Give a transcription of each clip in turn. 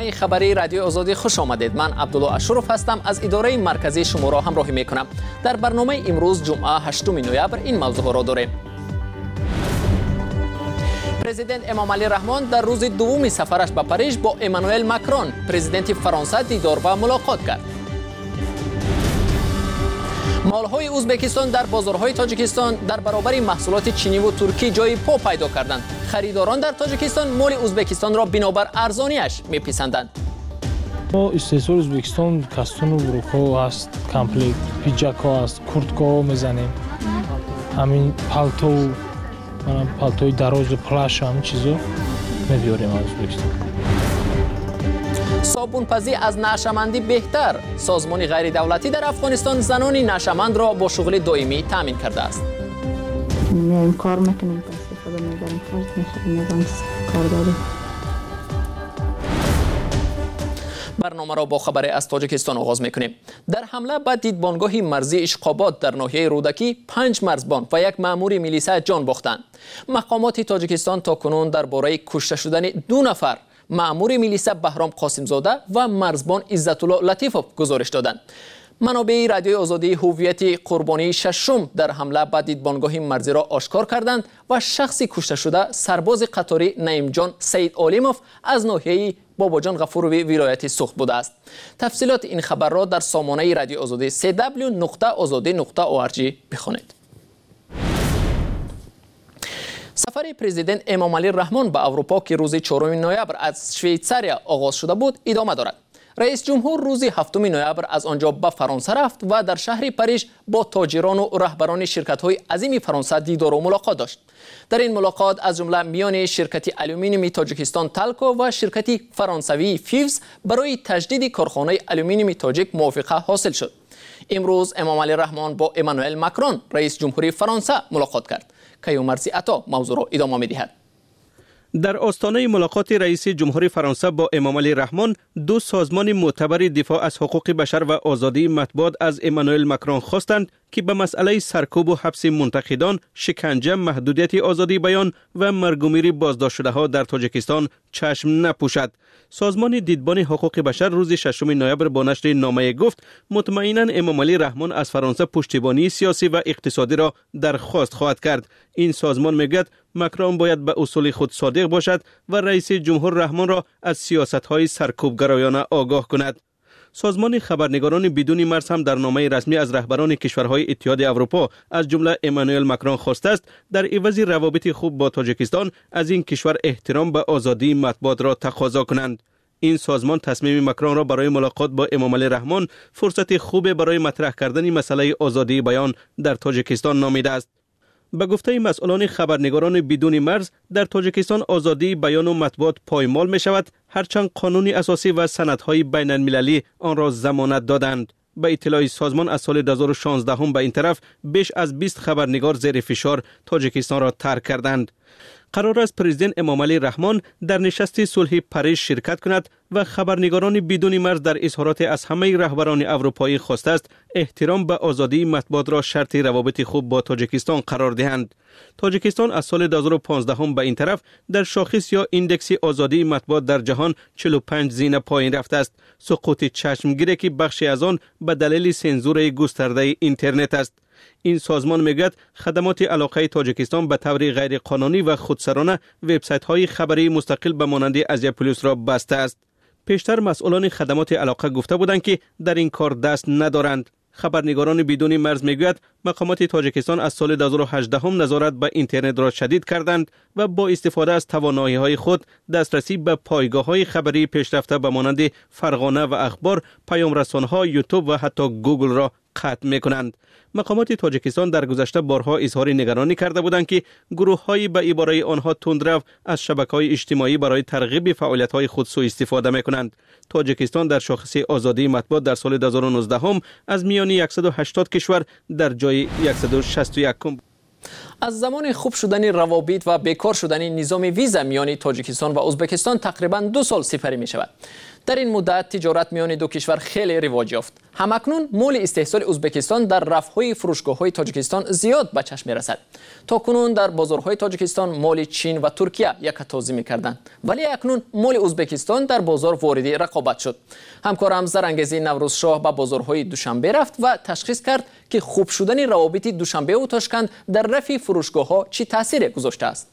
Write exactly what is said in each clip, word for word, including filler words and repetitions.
بخش خبری رادیو آزادی خوش آمدید. من عبدالله اشرف هستم، از اداره مرکزی شما را همراهی میکنم. در برنامه امروز جمعه هشتم نوامبر این موضوع را داریم. پرزیدنت امام علی رحمان در روز دوم سفرش به پاریژ با امانوئل ماکرون پرزیدنت فرانسه دیدار و ملاقات کرد. مالهای ازبکستان در بازارهای تاجیکستان در برابر محصولات چینی و ترکی جای پا پیدا کردند. خریداران در تاجیکستان مال ازبکستان را بنابر ارزانیش میپسندند. ما استثمار ازبکستان کاستون و بروکا است، کامپلت پیجاک ها است، کورتکا میزنیم. همین پالتو، پالتوی دراز پلاش همین چیزا میبیاریم از ازبکستان. صابون‌پزی از نشمندی بهتر. سازمان غیر دولتی در افغانستان زنان نشمند را با شغل دائمی تامین کرده است. میایم کار میکنیم، استفاده میبریم، خرج میشیم، کار داریم. برنامه را با خبر از تاجیکستان آغاز میکنیم. در حمله به دیدبانگاه مرزی اشقابات در ناحیه رودکی پنج مرزبان و یک مأمور میلیسا جان باختند. مقامات تاجیکستان تاکنون درباره کشته شدن دو نفر مأمور میلیسا بهرام قاسم زاده و مرزبان عزت الله لطیفوف گزارش دادند. منابع رادیو آزادی هویت قربانی ششم در حمله به دیدبانگاه مرزی را آشکار کردند و شخصی کشته شده سرباز قطاری نعیم جان سید علیموف از ناحیه باباجان غفوروی ولایت سوخت بوده است. تفصیلات این خبر را در سامانه رادیو آزادی سی دبلیو نقطه آزادی نقطه او آر جی بخوانید. سفر پرزیدنت امام علی رحمان به اروپا که روز چهارم نوامبر از شویتزاریا آغاز شده بود ادامه دارد. رئیس جمهور روز هفتم نوامبر از آنجا به فرانسه رفت و در شهر پاریژ با تاجران و رهبران شرکت‌های عظیم فرانسه دیدار و ملاقات داشت. در این ملاقات از جمله میان شرکت آلومینیوم تاجیکستان تالکو و شرکت فرانسوی فیوز برای تجدید کارخانه آلومینیوم تاجیک موافقه حاصل شد. امروز امام علی رحمان با امانوئل ماکرون رئیس جمهوری فرانسه ملاقات کرد. کیومرزی عطا موضوع را ادامه می‌دهد. در آستانه ملاقات رئیس جمهوری فرانسه با امام علی رحمان، دو سازمان معتبر دفاع از حقوق بشر و آزادی مطبوعات از امانوئل ماکرون خواستند که به مسئله سرکوب و حبس منتقدان، شکنجه، محدودیت آزادی بیان و مرگ و میر بازداشت شده ها در تاجیکستان چشم نپوشد. سازمان دیدبان حقوق بشر روز ششم نوامبر با نشر نامه گفت مطمئنا امام علی رحمان از فرانسه پشتیبانی سیاسی و اقتصادی را درخواست خواهد کرد. این سازمان میگوید ماکرون باید به اصول خود صادق باشد و رئیس جمهور رحمان را از سیاست‌های سرکوبگرایانه آگاه کند. سازمان خبرنگاران بدون مرز هم در نامه رسمی از رهبران کشورهای اتحاد اروپا از جمله امانوئل ماکرون خواسته است در عوض روابط خوب با تاجیکستان از این کشور احترام به آزادی مطبوعات را تقاضا کنند. این سازمان تصمیم ماکرون را برای ملاقات با امام علی رحمان فرصت خوب برای مطرح کردن مسئله آزادی بیان در تاجیکستان نامیده است. به گفته مسئولان خبرنگاران بدون مرز، در تاجیکستان آزادی بیان و مطبوعات پایمال می شود، هرچند قانون اساسی و سندهای بین المللی آن را ضمانت دادند. به اطلاع سازمان از سال دو هزار و شانزده هم به این طرف بیش از بیست خبرنگار زیر فشار تاجیکستان را ترک کردند. قرار است پرزیدنت امام علی رحمان در نشست صلح پاریژ شرکت کند و خبرنگاران بدون مرز در اظهارات از همه رهبران اروپایی خواسته است احترام به آزادی مطبوعات را شرط روابط خوب با تاجیکستان قرار دهند. تاجیکستان از سال دو هزار و پانزده هم به این طرف در شاخص یا ایندکس آزادی مطبوعات در جهان چهل و پنج زینه پایین رفته است. سقوط چشمگیری که بخشی از آن به دلیل سانسور گسترده اینترنت است. این سازمان میگوید خدمات علاقه تاجیکستان به طور غیر قانونی و خودسرانه وبسایت های خبری مستقل به مانند ازیا پلوس را بسته است. پیشتر مسئولان خدمات علاقه گفته بودند که در این کار دست ندارند. خبرنگاران بدون مرز میگوید مقامات تاجیکستان از سال دو هزار و هجده هم نظارت به اینترنت را شدید کردند و با استفاده از توانایی‌های خود دسترسی به پایگاه‌های خبری پیشرفته به مانند فرغانه و اخبار، پیام‌رسان‌ها، یوتیوب و حتی گوگل را قطع می‌کنند. مقامات تاجیکستان در گذشته بارها اظهار نگرانی کرده بودند که گروه‌های به عباره آنها تندرو از شبکه‌های اجتماعی برای ترغیب فعالیت‌های خود سوء استفاده می‌کنند. تاجیکستان در شاخص آزادی مطبوعات در سال دو هزار و نوزده هم از میان صد و هشتاد کشور در جای صد و شصت و یک از زمان خوب شدن روابط و بیکار شدن نظام ویزا میان تاجیکستان و ازبکستان تقریبا دو سال سپری می شود. در این مدت تجارت میان دو کشور خیلی رواج یافت. همکنون مول استحصال ازبکستان در رفهای فروشگاه‌های تاجیکستان زیاد به چشم می‌رسد. تا کنون در بازارهای تاجیکستان مال چین و ترکیه یکتازی می‌کردند، ولی اکنون مال ازبکستان در بازار واردی رقابت شد. همکارم زرانگیزی نوروز شاه به بازارهای دوشنبه رفت و تشخیص کرد که خوب شدن روابط دوشنبه و تاشکند در رفع فروشگاه‌ها چی تاثیر گذاشته است.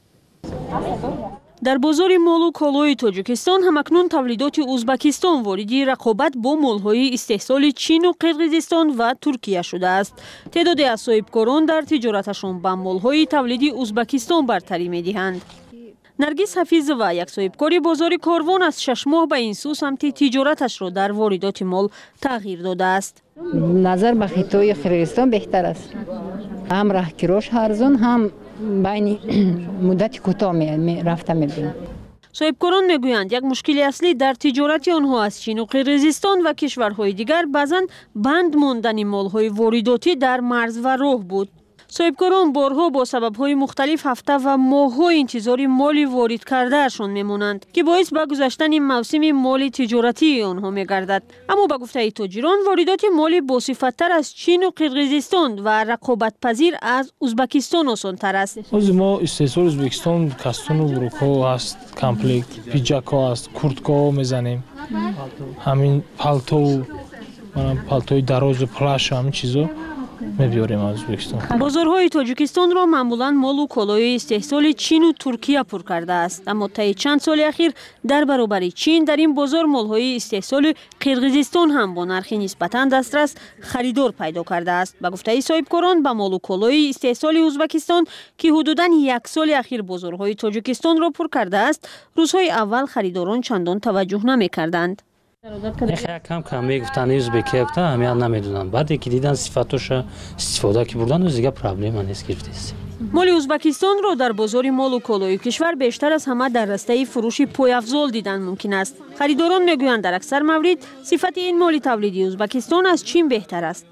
در بازار مول و کالای تاجیکستان همکنون تولیدات ازبکستان واردی رقابت با مول‌های استحصال چین و قرقیزستان و ترکیه شده است. تعدادی از صاحبکاران در تجارتشان با مول‌های تولیدی ازبکستان برتری می‌دهند. نرگس حفیظ و یک صاحبکار بازار کاروان از شش ماه به این سو سمت تجارتش را در واردات مال تغییر داده است. نظر به خطای قرقیزستان بهتر است. هم راهگیراش ارزان، هم بین مدت کوتاه می رفته می‌بینیم. صاحبکاران میگویند یک مشکل اصلی در تجارت آنها از چین و قرقیزستان و کشورهای دیگر بعضاً بند ماندن مال‌های وارداتی در مرز و راه بود. صاحبکاران بارها با سبب‌های مختلف هفته و ماه‌ها انتظار مال وارد کردهشان میمونند که باعث به گذشتن موسم مال تجارتی آنها میگردد. اما به گفته تاجران واردات مال باصفت‌تر از چین و قرقیزستان و رقابت پذیر از ازبکستان آسان‌تر است. از ما استحصال ازبکستان کاستون و بروکا هست، کامپلکت پیجاکا است، کورتکا میزنیم، همین پالتو، پالتوی دراز و پلاش و همین چیزا می‌بیاریم از ازبکستان. بازارهای تاجیکستان را معمولاً مال و کالای استحصال چین و ترکیه پر کرده است، اما طی چند سال اخیر در برابر چین در این بازار مال‌های استحصال قرقیزستان هم با نرخ نسبتاً دسترس خریدار پیدا کرده است. به گفته صاحبکاران با مال و کالای استحصال ازبکستان که حدوداً یک سال اخیر بازارهای تاجیکستان را پر کرده است، روزهای اول خریداران چندان توجه نمی‌کردند. نخیر کم کم میگفتن ازبکی گفتن همیان نمیدونن، بعد که دیدن صفاتش استفاده که بردن از دیگه پرابلم نیست گرفتیست. مال ازبکستان را در بازار مال و کالای کشور بیشتر از همه در راسته فروش پایافزال دیدن ممکن است. خریداران میگویند در اکثر موارد صفت این مال تولیدی ازبکستان از چین بهتر است.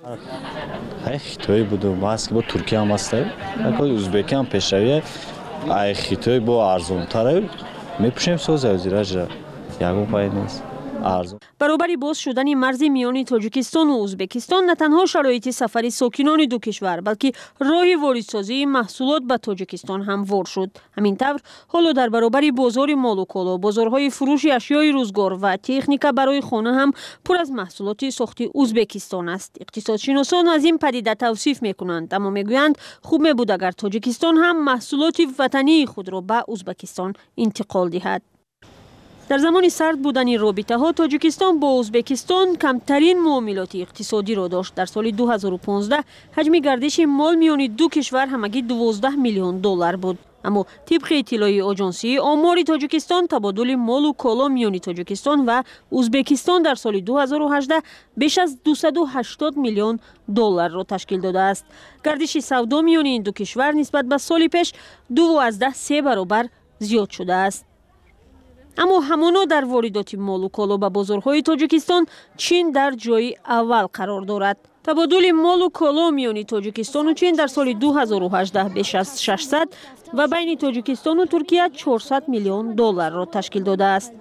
خیلی بود و باز که با ترکیه هم است، اگه ازبکی هم پیشرویه، ای خیلی با ارزان تره میپوشیم سوز ازیراج را یکم پای نیست. برابر باز شدن مرز میان تاجیکستان و ازبکستان نه تنها شرایط سفر ساکنان دو کشور بلکه راه واردسازی محصولات به تاجیکستان هم وار شد. همین طور حالا در برابر بازار مال و کالا، بازارهای فروش اشیای روزگار و تکنیک برای خانه هم پر از محصولات ساخت ازبکستان است. اقتصادشناسان از این پدیده توصیف میکنند، اما میگویند خوب میبود اگر تاجیکستان هم محصولات وطنی خود را به ازبکستان انتقال دهد. در زمان سرد بودن رابطه ها تاجیکستان با ازبکستان کمترین معاملات اقتصادی را داشت. در سال دو هزار و پانزده حجم گردش مال میان دو کشور همگی دوازده میلیون دلار بود. اما طبق اطلاع آژانسی آمار تاجیکستان تبادل مال و کالا میان تاجیکستان و ازبکستان در سال دو هزار و هجده بیش از دویست و هشتاد میلیون دلار را تشکیل داده است. گردش سودا میان این دو کشور نسبت به سال پیش دو و از ده سه برابر زیاد شده است. اما همانا در واردات مال و کالا به بازارهای تاجیکستان چین در جای اول قرار دارد. تبادل مال و کالا میان تاجیکستان و چین در سال دو هزار و هجده بیش از ششصد و بین تاجیکستان و ترکیه چهارصد میلیون دلار را تشکیل داده است.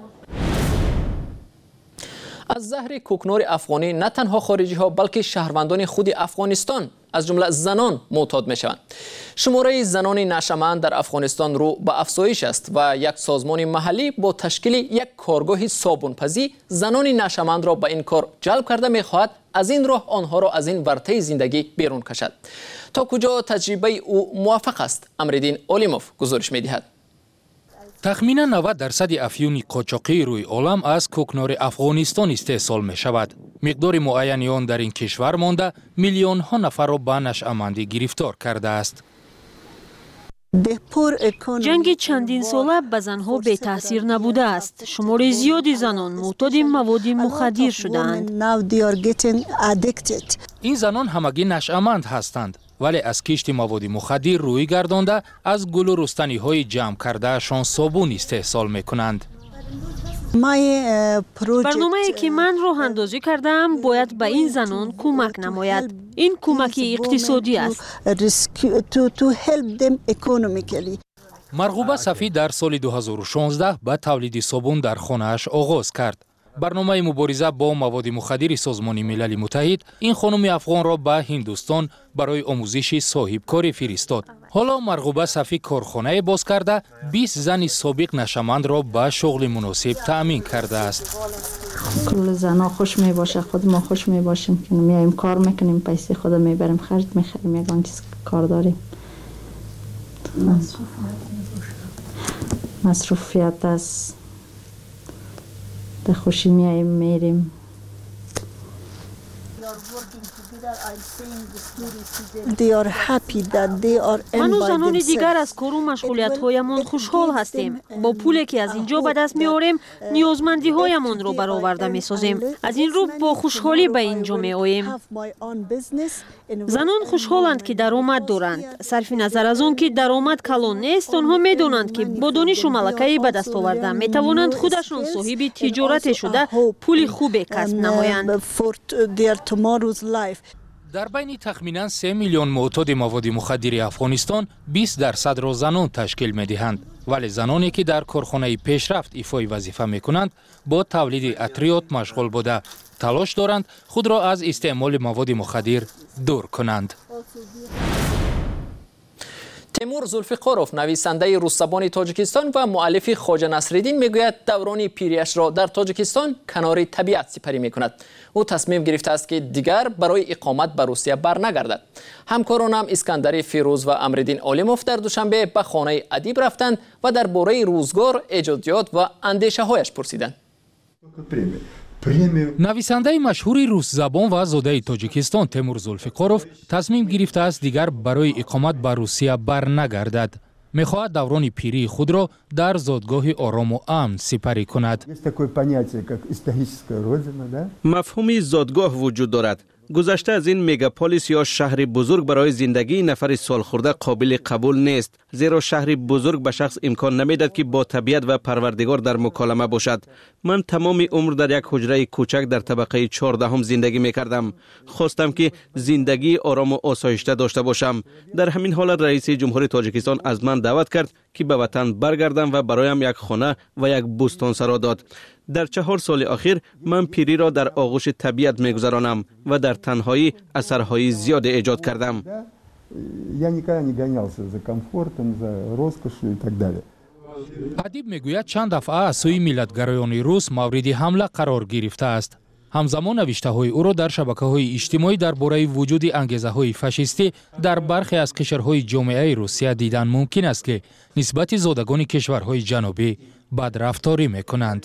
از زهر کوکنار افغانی نه تنها خارجی ها بلکه شهروندان خود افغانستان از جمله زنان معتاد می شوند. شماره زنان نشهمند در افغانستان رو به افزایش است و یک سازمان محلی با تشکیل یک کارگاه صابونپزی زنان نشهمند را به این کار جلب کرده می خواهد از این راه آنها را از این ورطه زندگی بیرون کشد. تا کجا تجربه او موفق است؟ امردین اولیموف گزارش می دهد. تخمینا نود درصد افیون قاچاقی روی عالم از کوکنار افغانستان استحصال می شود. مقدار معینی آن در این کشور مانده میلیون ها نفر را به نشهمندی گرفتار کرده است. جنگ چندین ساله به زنها بی تاثیر نبوده است. شمار زیادی زنان معتاد مواد مخدر شدند. این زنان همگی نشهمند هستند، ولی از کشت مواد مخدر روی گردانده از گل و رستنی های جمع کرده شان صابون استحصال می کنند. برنامه‌ای که من راه اندازی کردم باید به این زنان کمک نماید. این کمک اقتصادی است. марғуба сафӣ дар соли ду ҳазору шонздаҳ ба тавлиди собун дар хонааш оғоз кард. барномаи мубориза бо маводи мухаддири созмони милали муттаҳид ин хонуми афғонро ба Ҳиндустон барои омӯзиши соҳибкорӣ фиристод. ҳоло марғуба сафӣ корхонае боз карда бист зани собиқ нашамандро ба шуғли муносиб таъмин кардааст. کل زنا خوش می باشه، خود ما خوش می باشیم که میایم کار میکنیم، پیسه خود میبریم خرج میخریم، یگان چیز کار داریم. مصروفیت است، در خوشی میایم میریم. من و زنان دیگر از کار و مشغولیت‌هایمان خوشحال هستیم. با پولی که از اینجا به دست می‌آوریم، نیازمندی‌هایمان را برآورده می‌سازیم. از این رو با خوشحالی به اینجا می‌آییم. زنان خوشحالند که درآمد دارند. صرف نظر از آن که درآمد کلان نیست، آنها می‌دانند که با دانش و ملکه‌ای به دست آورده می‌توانند خودشان صاحب تجارت شده پول خوبی کسب نمایند. در بین تخمیناً سه میلیون معتاد مواد مخدر افغانستان بیست درصد را زنان تشکیل می‌دهند. ولی زنانی که در کارخانه پیشرفت ایفای وظیفه می‌کنند با تولید عطریات مشغول بوده تلاش دارند خود را از استعمال مواد مخدر دور کنند. تیمور زولفیقاروف نویسنده روس‌زبان تاجیکستان و مؤلف خواجه نصرالدین میگوید دوران پیریش را در تاجیکستان کنار طبیعت سپری میکند. او تصمیم گرفته است که دیگر برای اقامت به روسیه برنگردد. همکارانم اسکندر فیروز و امرالدین عالموف در دوشنبه به خانه ادیب رفتند و درباره روزگار، ایجادیات و اندیشه هایش پرسیدند. نویسنده مشهور روس زبان و زاده تاجیکستان تیمور زولفیقاروف تصمیم گرفته است دیگر برای اقامت به روسیه برنگردد. میخواهد دوران پیری خود را در زادگاه آرام و امن سپری کند. مفهومی زادگاه وجود دارد. گذشته از این مگاپولیس یا شهر بزرگ برای زندگی نفر سالخورده قابل قبول نیست، زیرا شهر بزرگ به شخص امکان نمیدهد که با طبیعت و پروردگار در مکالمه باشد. من تمام عمر در یک حجره کوچک در طبقه چهاردهم زندگی میکردم. خواستم که زندگی آرام و آسایشته داشته باشم. در همین حالت رئیس جمهور تاجیکستان از من دعوت کرد که به وطن برگردم و برایم یک خانه و یک بوستانسرا داد. در چهار سال اخیر من پیری را در آغوش طبیعت میگذرانم و در تنهایی اثرهای زیاد ایجاد کردم. ادیب میگوید چند دفعه از سوی ملت‌گرایان روس مورد حمله قرار گرفته است. همزمان نوشته های او را در شبکه های اجتماعی درباره وجود انگیزه های فاشیستی در برخی از قشرهای جامعه روسیه دیدن ممکن است که نسبت زادگان کشورهای جنوبی بدرفتاری میکنند.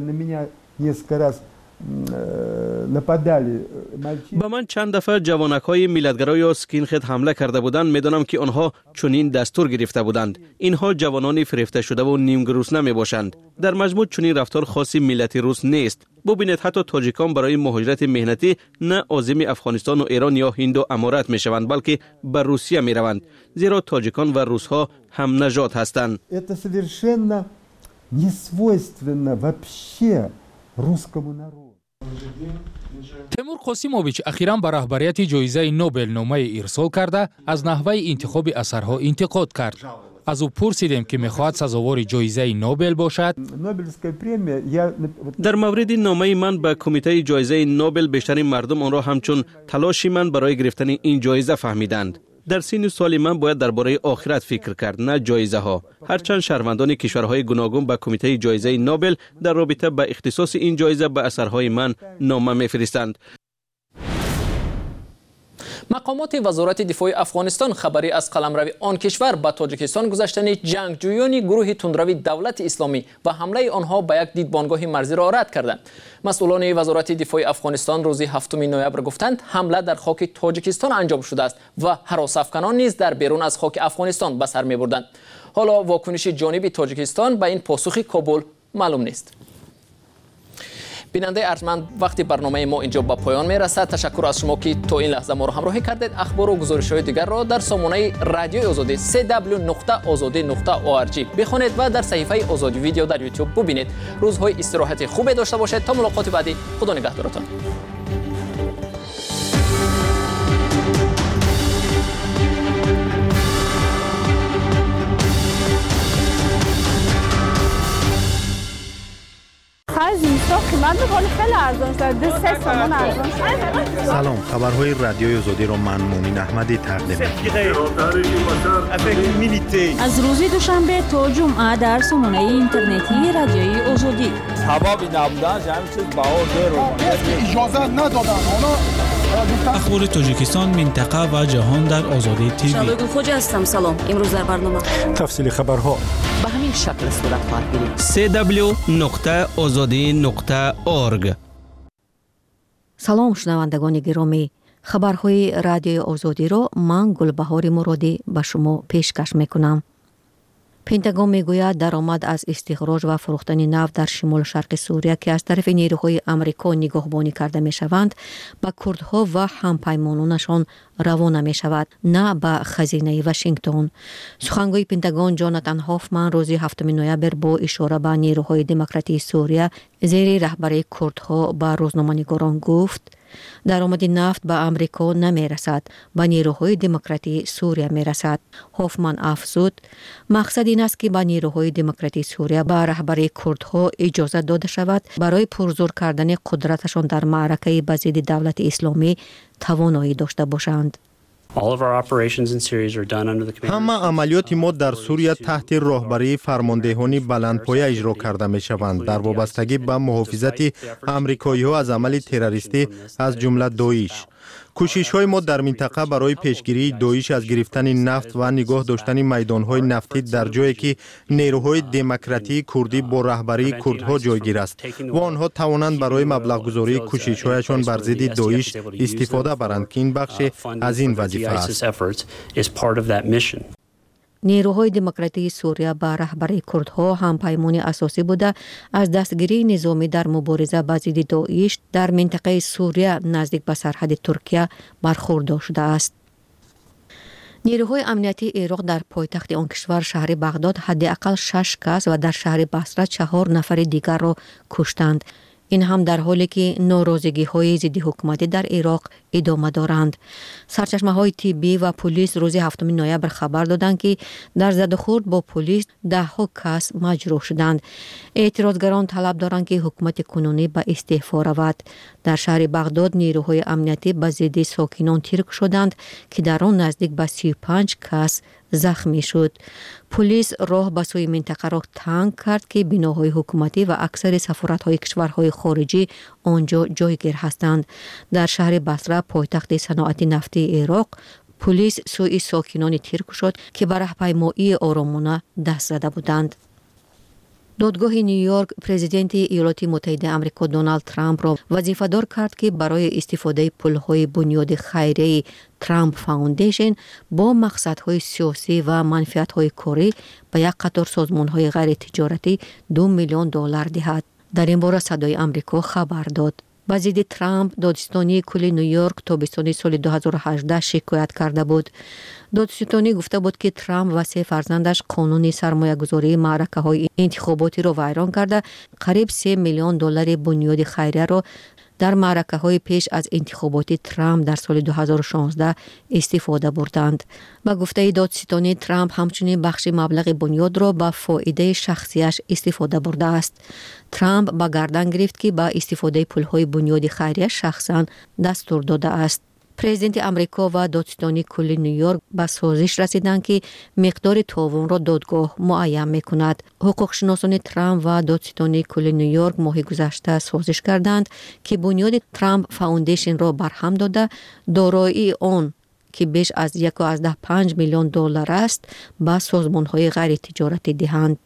با من چند دفعه جوانک های ملتگرا یا سکینخد حمله کرده بودند. میدانم که آنها چنین دستور گرفته بودند. اینها جوانان فریفته شده و نیم گرسنه می باشند. در مجموع چنین رفتار خاصی ملت روس نیست. ببینید حتی تاجیکان برای مهاجرت مهنتی نه عازم افغانستان و ایران یا هند و امارات می شوند، بلکه به روسیه می روند، زیرا تاجیکان و روس ها هم نژاد هستند. تیمور قاسیموویچ اخیراً به رهبریت جایزه نوبل نامه ارسال کرده از نحوه انتخاب اثرها انتقاد کرد. از او پرسیدیم که میخواهد سزاوار جایزه نوبل باشد. در مورد نامه من به کمیته جایزه نوبل بیشتر مردم آن را همچون تلاشی من برای گرفتن این جایزه فهمیدند. در سین سال من باید درباره آخرت فکر کرد، نه جایزه ها. هرچند شهروندان کشورهای گوناگون به کمیته جایزه نوبل در رابطه با اختصاص این جایزه به اثرهای من نامه میفرستند. مقامات وزارت دفاع افغانستان خبری از قلمرو آن کشور به تاجیکستان گذاشتن جنگجویان گروه تندروی دولت اسلامی و حمله آنها به یک دیدبانگاه مرزی را رد کردند. مسئولان وزارت دفاع افغانستان روز هفتم نوامبر گفتند حمله در خاک تاجیکستان انجام شده است و هراس افکنان نیز در بیرون از خاک افغانستان به سر می‌بردند. حالا واکنش جانب تاجیکستان به این پاسخ کابل معلوم نیست. بیننده ارجمند، وقتی برنامه ما اینجا به پایان میرسد. تشکر از شما که تا این لحظه ما را همراهی کردید. اخبار و گزارش‌های دیگر را در سامانه رادیو آزادی سی دبلیو نقطه آزادی نقطه او آر جی بخوانید و در صفحه آزادی ویدیو در یوتیوب ببینید. روزهای استراحت خوبی داشته باشید. تا ملاقات بعدی، خدا نگهدارتان. آخر زمستان قیمت میکنه خیلی ارزان شده دو سه تومن ارزان شده. سلام، خبرهای رادیوی آزادی را من مؤمن احمدی تقدیم می‌کنم. از روز دوشنبه تا جمعه در سامانه اینترنتی رادیوی آزادی. هوا نبودن همین چیز بهار اجازه ندادن. اخبار تاجیکستان، منطقه و جهان در آزادی تیوی. شالوی خوج هستم. سلام. امروز در برنامه تفصیل خبرها به همین شکل صورت خواهد گرفت. سی دبلیو نقطه آزادی نقطه اورگ. سلام شنوندگان گرامی، خبرهای رادیوی آزادی را من گلبهار مرادی به شما پیشکش میکنم. پنتاگون میگوید درآمد از استخراج و فروختن نفت در شمال شرق سوریه که از طرف نیروهای آمریکا نگهبانی کرده می شوند به کردها و همپیمانانشان روانه می شود، نه به خزینه واشنگتن. سخنگوی پنتاگون جاناتان هافمن روز هفتم نوامبر با اشاره به نیروهای دموکراتی سوریه زیر رهبری کردها به روزنامه‌نگاران گفت درآمد نفت به امریکا نمی رسد، به نیروهای دموکراتی سوریه می رسد. هافمن افزود مقصد این است که به نیروهای دموکراتی سوریه به رهبری کردها اجازه داده شود برای پرزور کردن قدرتشان در معرکه به ضد دولت اسلامی توانایی داشته باشند. همه عملیات ما در سوریه تحت راهبری فرماندهان بلندپایه اجرا کرده می شوند در وابستگی به محافظت امریکایی ها از عمل تروریستی از جمله داعش. کوشش های ما در منطقه برای پیشگیری داعش از گرفتن نفت و نگاه داشتن میدان های نفتی در جایی که نیروهای دموکراتی کردی با رهبری کردها جایگیر است و آنها توانند برای مبلغ گذاری کوشش هایشان بر ضد داعش استفاده برند که این بخش از این وظیفه است. نیروهای دموکراتی سوریه با رهبری کردها همپیمان اساسی بوده از دستگیری نظامی در مبارزه با ضد داعش در منطقه سوریه نزدیک به سرحد ترکیه برخوردار شده است. نیروهای امنیتی عراق در پایتخت آن کشور شهر بغداد حداقل شش کس و در شهر بصره چهار نفر دیگر را کشتند. این هم در حالی که ناراضگی های ضد حکومتی در عراق ادامه دارند. سرچشمه های طبی و پلیس روز هفتم نوامبر خبر دادند که در زد و خورد با پلیس ده ها کس مجروح شدند. اعتراضگران طلب دارند که حکومت کنونی به استعفا رود. در شهر بغداد نیروهای امنیتی به ضد ساکنان تیرک شدند که در آن نزدیک به سی و پنج کس زخمی شد. پلیس راه به سوی منطقه را تنگ کرد که بناهای حکومتی و اکثر سفارت‌های کشورهای خارجی آنجا جایگیر هستند. در شهر بصره پایتخت صنعت نفتی عراق پلیس سوی ساکنان تیرک شد که به راهپیمایی آرامانه دست زده بودند. دادگاه نیویورک پرزیدنت ایالات متحده آمریکا دونالد ترامپ را وظیفه دار کرد که برای استفاده پولهای بنیاد خیریه ترامپ فاوندیشن با مقصدهای سیاسی و منفعت‌های کاری به یک قطار سازمان‌های غیر تجارتی دو میلیون دلار دهد. در این باره صدای آمریکا خبر داد. به ضد ترامپ دادستانی کل نیویورک تابستان سال دو هزار و هجده شکایت کرده بود. دادستانی گفته بود که ترامپ و سه فرزندش قانون سرمایه گذاری معرکه های انتخاباتی را ویران کرده قریب سه میلیون دلار بنیاد خیریه را در معرکه های پیش از انتخابات ترامپ در سال دو هزار و شانزده استفاده بردند. با گفته دادستانی ترامپ همچنین بخش مبلغ بنیاد را به فایده شخصیش استفاده برده است. ترامپ با گردن گرفت که با استفاده پولهای بنیاد خیریه شخصا دستور داده است. پرزیدنت امریکا و دادستانی کل نیویورک به سازش رسیدند که مقدار تاوان را دادگاه معین می‌کند. حقوق شناسان ترامپ و دادستانی کل نیویورک ماه گذشته سازش کردند که بنیاد ترامپ فاوندیشن را برهم داده دارایی آن که بیش از یک و پنج میلیون دلار است به سازمان‌های غیر تجارتی دهند.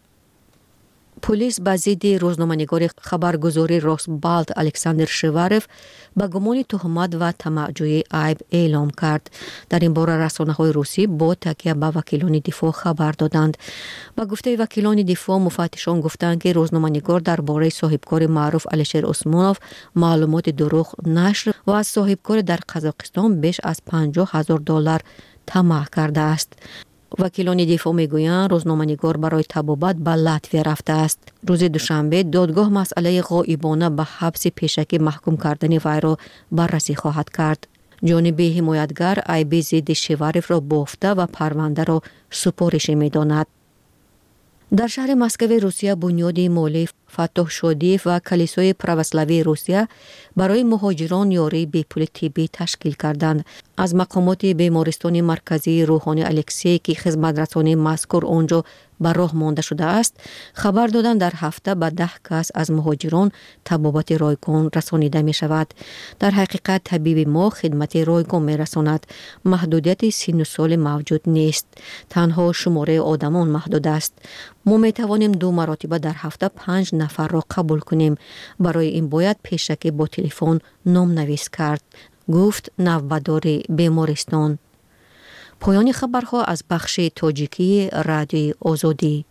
پلیس به ضد روزنامه‌نگار خبرگزاری روسبالت الکساندر شوارف به گمان تهمت و طمع‌جویی عیب اعلام کرد. در این باره رسانه‌های روسی با تکیه به وکیلان دفاع خبر دادند. با گفته وکیلان دفاع مفتشان گفتند که روزنامه‌نگار درباره صاحبکار معروف الیشر اسمانوف معلومات دروغ نشر و از صاحبکار در قزاقستان بیش از پنجاه هزار دلار طمع کرده است. وکیلان دفاع میگویند روزنامه‌نگار برای طبابت به لاتویا رفته است. روز دوشنبه دادگاه مسئله غایبانه به حبس پیشکی محکوم کردن وی را بررسی خواهد کرد. جانب حمایتگر عیب ضد شوارف را بافته و پرونده را سپارش می‌داند. در شهر مسکو روسیه بنیاد مالی فتح شدی و کلیسای پروسلاوی روسیه برای مهاجران یاری بیپول طبی تشکیل کردند. از مقامات بیمارستان مرکزی روحانی الکسی که خدمت رسانی مذکور آنجا بر راه مانده شده است خبر دادند در هفته به ده کس از مهاجران طبابت رایگان رسانیده می شود. در حقیقت طبیب ما خدمت رایگان می رساند. محدودیت سن و سال موجود نیست. تنها شماره آدمان محدود است. ما می توانیم دو مرتبه در هفته پنج نفر را قبول کنیم. برای این باید پیشکی با تلفن نام نویس کرد، گفت نوبدار بیمارستان. پایان خبرها از بخش تاجیکی رادیوی آزادی.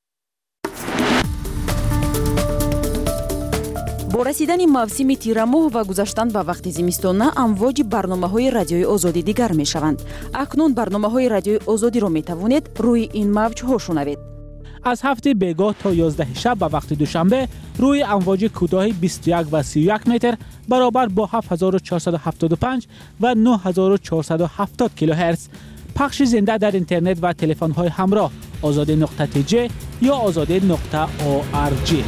با رسیدن موسم تیر ماه و گذشتن به وقت زمستان امواج برنامه‌های رادیوی آزادی دیگر می‌شوند. اکنون برنامه‌های رادیوی آزادی را می‌توانید روی این موج‌ها شنوید. از هفته بیگاه تا یازده شب به وقت دوشنبه روی امواج کوتاه بیست و یک و سی و یک متر برابر با هفت هزار و چهارصد و هفتاد و پنج و نه هزار و چهارصد و هفتاد کیلوهرتز پخش زنده در اینترنت و تلفن‌های همراه آزادی نقطه تی جی یا آزادی نقطه او آر جی.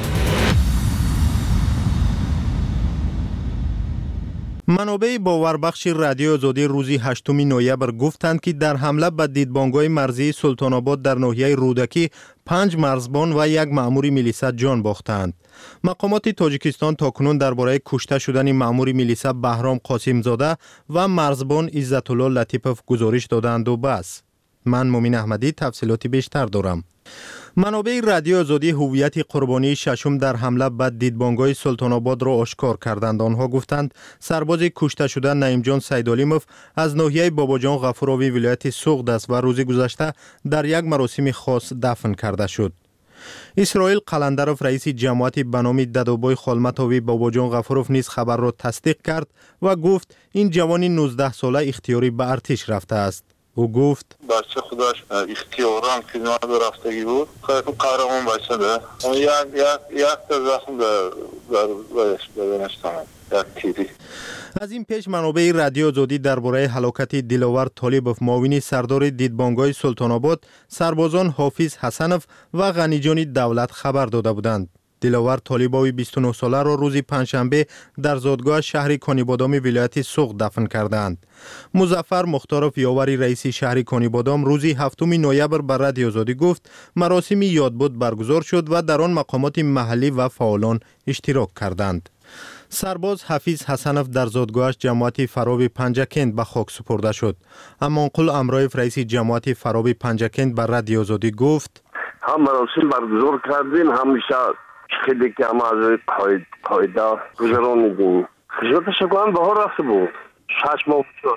منابع باوربخش رادیو آزادی روزی هشتم نوامبر گفتند که در حمله به دیدبانگاه مرزی سلطان آباد در ناحیه رودکی پنج مرزبان و یک مأمور میلیسا جان باختند. مقامات تاجیکستان تاکنون درباره کشته شدن مأمور میلیسا بهرام قاسم زاده و مرزبان عزت الله لطیفوف گزارش دادند و بس. من مومن احمدی تفصیلاتی بیشتر دارم. منابع رادیو آزادی هویت قربانی ششم در حمله به دیدبانگاه سلطان آباد را آشکار کردند. آنها گفتند سرباز کشته شده نعیم جان سیدعلیموف از ناحیه باباجان غفوراوی ولایت سوغد است و روز گذشته در یک مراسم خاص دفن کرده شد. اسرائیل قلندروف رئیس جماعت به نام ددابای خالمتاوی باباجان غفوروف نیز خبر را تصدیق کرد و گفت این جوان نوزده ساله اختیاری به ارتش رفته است. او گفت بچه خودش اختیاران خدمت رفتگی بود، خیلی قهرمان بچه ده. یک یک یک زخم در بدنش تمام، یک تیری. از این پیش منابع رادیو آزادی درباره هلاکت دلاور طالبوف معاون سردار دیدبانگاه سلطان آباد سربازان حافظ حسنوف و غنیجان دولت خبر داده بودند. دلاور طالباوی بیست و نه ساله را روز پنجشنبه در زادگاه شهر کانیبادام ولایت سوغد دفن کردند. مظفر مختارف یاوری رئیس شهر کانیبادام روز هفتم نوامبر بر رادیو آزادی گفت مراسم یادبود برگزار شد و در آن مقامات محلی و فعالان اشتراک کردند. سرباز حافظ حسنوف در زادگاهش جماعت فراب پنجکند به خاک سپرده شد. اما انقل امرایف رئیس جماعت فراب پنجکند بر رادیو آزادی گفت هم مراسم برگزار کردیم، همیشه خیلی که همه از قاعده گذرانیدیم. خجالتش کنم بهار رفته بود، شش ماه شد.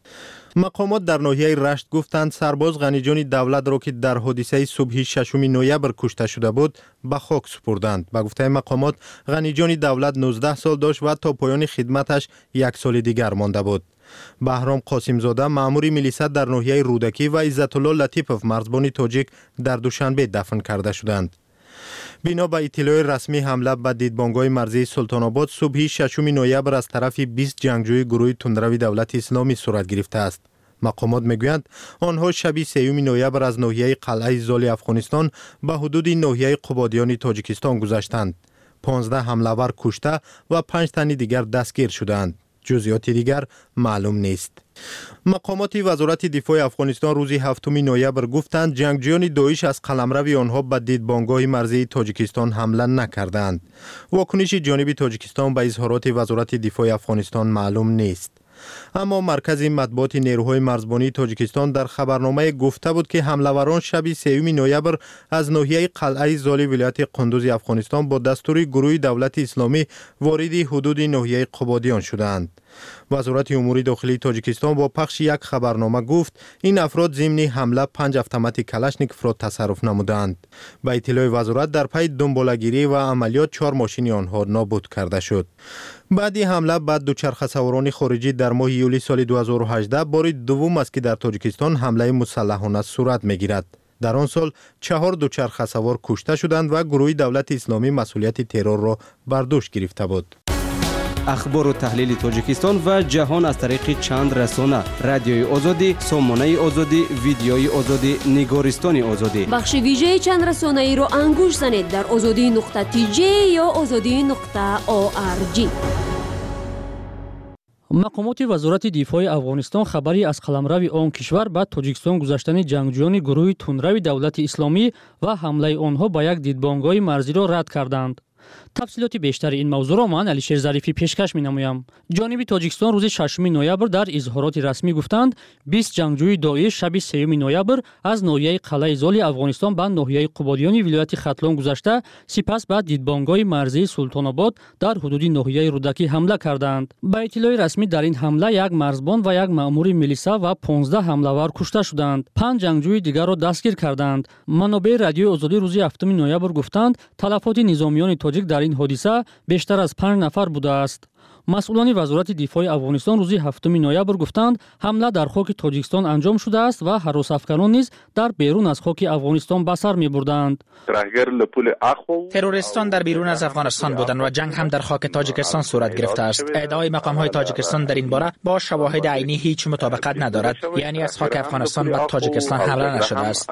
مقامات در ناحیه رشت گفتند سرباز غنیجان دولت را که در حادثه صبح ششم نوامبر کشته شده بود به خاک سپردند. به گفته مقامات غنیجان دولت نوزده سال داشت و تا پایان خدمتش یک سال دیگر مانده بود. بهرام قاسم زاده مأمور میلیسا در ناحیه رودکی و عزت الله لطیفوف مرزبان تاجیک در دوشنبه دفن کرده شدند. بنا به اطلاع رسمی حمله به دیدبانگاه مرزی سلطان آباد صبح ششم نوامبر از طرف بیست جنگجوی گروه تندروی دولت اسلامی صورت گرفته است. مقامات میگویند آنها شب سیوم نوامبر از ناحیه قلعه زال افغانستان به حدود ناحیه قبادیان تاجیکستان گذشتند. پانزده حمله‌ور کشته و پنج تن دیگر دستگیر شدند. جزئیات دیگر معلوم نیست. مقامات وزارت دفاع افغانستان روز هفتم نوامبر گفتند جنگجویان داعش از قلمرو آنها به دیدبانگاه مرزی تاجیکستان حمله نکردند. واکنش جانب تاجیکستان به اظهارات وزارت دفاع افغانستان معلوم نیست. اما مرکز مطبوعات نیروهای مرزبانی تاجیکستان در خبرنامه گفته بود که حمله‌وران شب سیوم نوامبر از ناحیه قلعه زال ولایت قندوز افغانستان با دستور گروه دولت اسلامی وارد حدود ناحیه قبادیان شدند. وزارت امور داخلی تاجیکستان با پخش یک خبرنامه گفت این افراد ضمن حمله پنج اتومات کلاشنیکوف را تصرف نمودند. به اطلاع وزارت در پی دنباله‌گیری و عملیات چهار ماشین آنها نابود کرده شد. بعد حمله بعد دوچرخه سواران خارجی در ماه یولی سال دو هزار و هجده بار دوم است که در تاجیکستان حمله مسلحانه صورت میگیرد. در آن سال چهار دوچرخه سوار کشته شدند و گروه دولت اسلامی مسئولیت ترور را بر دوش گرفته بود. اخبار و تحلیل تاجیکستان و جهان از طریق چند رسانه: رادیوی آزادی، سامانه آزادی، ویدیوی آزادی، نگارستان آزادی. بخش ویژه چند رسانه ای را انگوش زنید در آزادی نقطه تی جی یا آزادی نقطه او آر جی. مقامات وزارت دفاع افغانستان خبری از قلمرو آن کشور به تاجیکستان گذاشتن جنگجویان گروه تندرو دولت اسلامی و حمله آنها به یک دیدبانگاه مرزی را رد کردند. تفصیلات بیشتر این موضوع را من علیشیر ظریفی پیشکش می‌نمایم. جانب تاجیکستان روز ششم نوامبر در اظهارات رسمی گفتند بیست جنگجوی داعش شب سوم نوامبر از ناحیه قلعه زال افغانستان به ناحیه قبادیان ولایت ختلان گذشته، سپس به دیدبانگاه مرزی سلطان آباد در حدود ناحیه رودکی حمله کردند. با اطلاع رسمی در این حمله یک مرزبان و یک مأمور میلیسا و پانزده حمله‌ور کشته شدند. پنج جنگجوی دیگر را دستگیر کردند. منابع رادیوی آزادی روز هفتم نوامبر گفتند تلفات نظامیان تاجیک در این حادثه بیشتر از پنج نفر بوده است. مسئولان وزارت دفاع افغانستان روز هفتم نوامبر گفتند حمله در خاک تاجیکستان انجام شده است و هراس افکنان نیز در بیرون از خاک افغانستان به سر می‌بردند. تروریستان در بیرون از افغانستان بودند و جنگ هم در خاک تاجیکستان صورت گرفته است. ادعای مقام‌های تاجیکستان در این باره با شواهد عینی هیچ مطابقت ندارد، یعنی از خاک افغانستان به تاجیکستان حمله نشده است.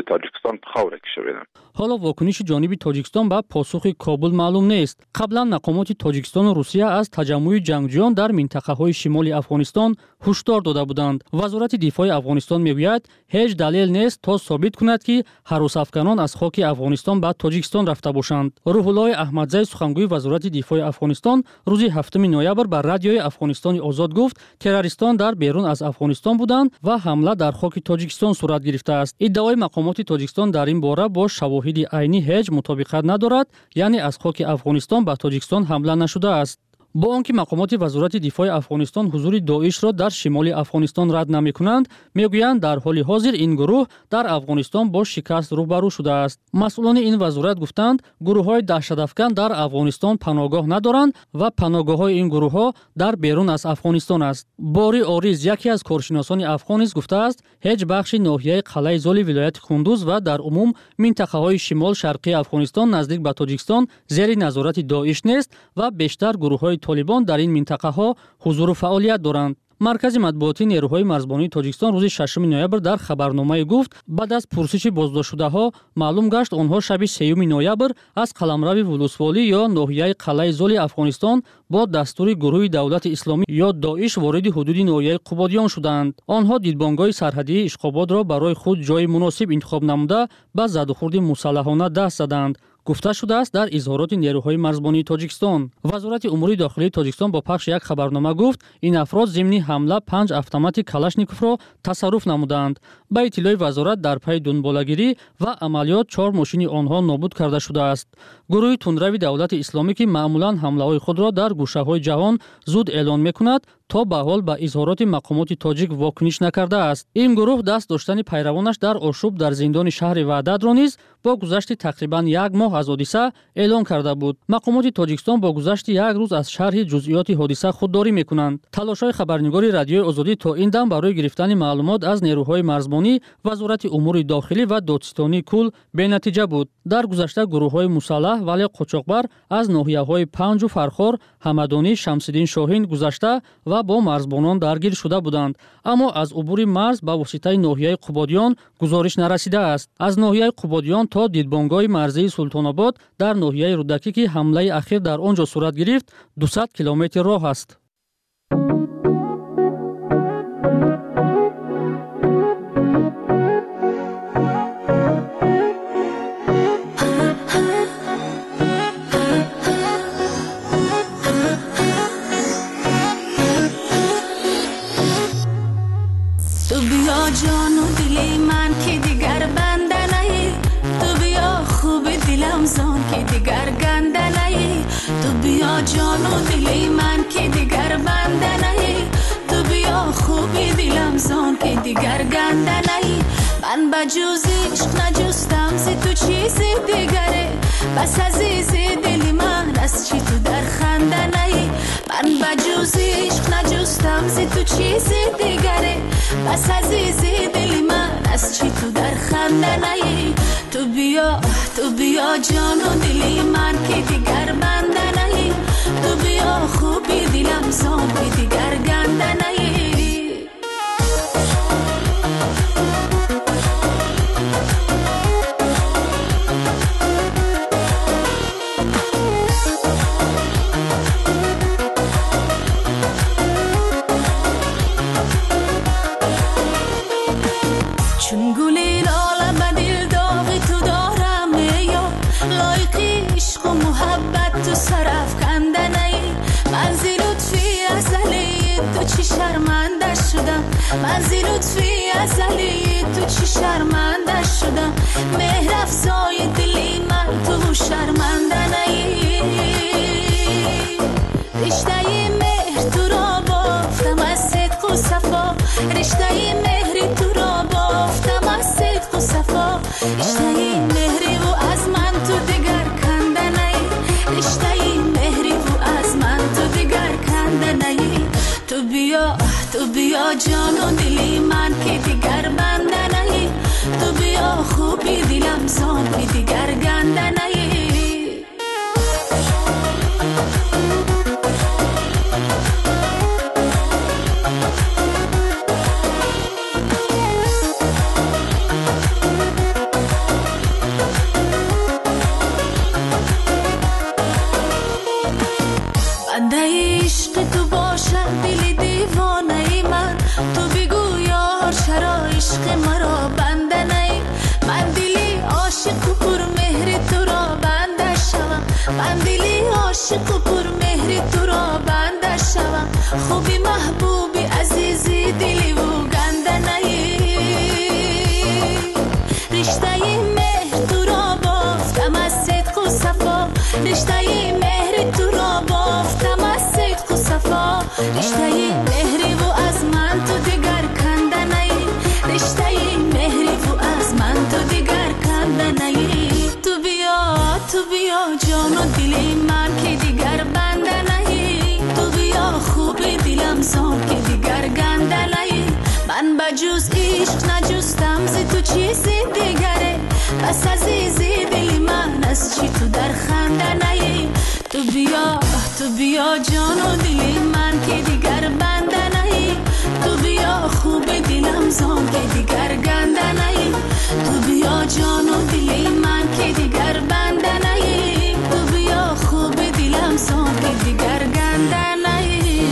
حالا واکنش جانب تاجیکستان به پاسخ کابل معلوم نیست. قبلا مقامات تاجیکستان و روسیه از تجمع جنگجویان در منطقه‌های شمال افغانستان هشدار داده بودند. وزارت دفاع افغانستان میگوید هیچ دلیل نیست تا ثابت کند که هراس افکنان از خاک افغانستان به تاجیکستان رفته باشند. روح الله احمدزی سخنگوی وزارت دفاع افغانستان روز هفتم نوامبر بر رادیوی افغانستان آزاد گفت تروریستان در بیرون از افغانستان بودند و حمله در خاک تاجیکستان صورت گرفته است. ادعای مقامات تاجیکستان در این باره با شواهد عینی هیچ مطابقت ندارد، یعنی از خاک افغانستان به تاجیکستان حمله نشده است. با آنکه مقامات وزارت دفاع افغانستان حضور داعش را در شمال افغانستان رد نمی‌کنند، میگویند در حال حاضر این گروه در افغانستان با شکست روبرو شده است. مسئولان این وزارت گفتند گروه‌های دهشت‌افکن در افغانستان پناهگاه ندارند و پناهگاه‌های این گروه‌ها در بیرون از افغانستان است. باری آریز یکی از کارشناسان افغان گفته است هیچ بخش ناحیه قلعه زال ولایت کندوز و در عموم منطقه‌های شمال شرقی افغانستان نزدیک به تاجیکستان زیر نظارت داعش نیست و بیشتر گروه‌های طالبان در این منطقه ها حضور و فعالیت دارند. مرکز مطبوعاتی نیروهای مرزبانی تاجیکستان روز ششم نوامبر در خبرنامه گفت بعد از پرسش بازداشت‌شده‌ها معلوم گشت آنها شب سوم نوامبر از قلمرو ولسوالی یا ناحیه قلعه زال افغانستان با دستور گروه دولت اسلامی یا داعش وارد حدود ناحیه قبادیان شدند. آنها دیدبانگاه سرحدی اشقاباد را برای خود جای مناسب انتخاب نموده به زدوخورد مسلحانه دست زدند. گفته شده است در اظهارات نیروهای مرزبانی تاجیکستان. وزارت امور داخلی تاجیکستان با پخش یک خبرنامه گفت این افراد ضمن حمله پنج اتومات کلاشنیکوف را تصرف نمودند. با اطلاع وزارت در پی دنبالگیری و عملیات چهار ماشین آنها نابود کرده شده است. گروه تندرو دولت اسلامی که معمولا حمله‌های خود را در گوشه‌های جهان زود اعلان می‌کند تا به حال به اظهارات مقامات تاجیک واکنش نکرده است. این گروه دست داشتن پیروانش در آشوب در زندان شهر وحدت را نیز با گذشت تقریبا یک ماه از حادثه اعلان کرده بود. مقامات تاجیکستان با گذشت یک روز از شرح جزئیات حادثه خودداری می‌کنند. تلاش‌های خبرنگاری رادیوی آزادی تا این دم برای گرفتن معلومات از نیروهای مرزبانی، وزارت امور داخلی و دادستانی کل بی‌نتیجه بود. در گذشته گروه‌های مسلح ولی قاچاقبر از ناحیه‌های پنج و فرخار، همدانی، شمس‌الدین شاهین گذشته و با مرزبانان درگیر شده بودند، اما از عبور مرز به واسطه ناحیه قبادیان گزارش نرسیده است. از ناحیه قبادیان تا دیدبانگاه مرزی سلطان آباد در ناحیه رودکی که حمله اخیر در آنجا صورت گرفت دویست کیلومتر راه است. جان و دلی من که دیگر بنده نهی، تو بیا خوب دلم زان که دیگر گنده نهی، تو بیا جان و دلی من که دیگر بنده نهی، تو بیا خوب دلم زان که دیگر گنده نهی. من با جز عشق نجستم ز تو چیزی دیگره، بس عزیز دلی من از چی تو در خنده نهی. من با جز عشق نجستم ز تو چیزی دیگره، بس عزیز دلی من از چی تو در خنده نهی. تو بیا تو بیا جان و دلی من که دیگر بنده نهی، تو بیا خوبی شرمنده شدم من زی لطفی ازلی تو چی شرمنده شدم مهر افزای دلی من تو شرمنده نی رشته مهر تو را بافتم از صدق و صفا رشته مهری تو را بافتم از صدق و صفا رشته مهری و از من تو دیگر کنده نی رشته مهری و از من تو دیگر کنده نی تو بیا تو بیا جان و دلی من که دیگر بنده نی تو بیا خوبی دلم زان که دیگر گنده نی عاشق و پر مهری تو را بنده شوم خوبی محبوبی عزیزی دلی و گنده نی رشته مهر تو را بافتم از صدق و صفا رشته مهر تو را بافتم از صدق و صفا رشته مهری و از من تو دیگر کنده نی رشته مهری و از من تو دیگر کنده نی تو بیا تو بیا جان و دلی من که دیگر بنده نهی تو بیا خوبی دلم زان که دیگر گنده نهی من بجوز عشق نجستم زی تو چیزی دیگره پس عزیزی دلی من از چی تو در خنده نهی تو بیا تو بیا جان و دلی من که دیگر بنده نهی تو بیا خوبی دلم زان که دیگر گنده نهی تو بیا جان و دلی من که دیگر بنده نهی تو بیا خوبی دلم زان که دیگر گنده نهی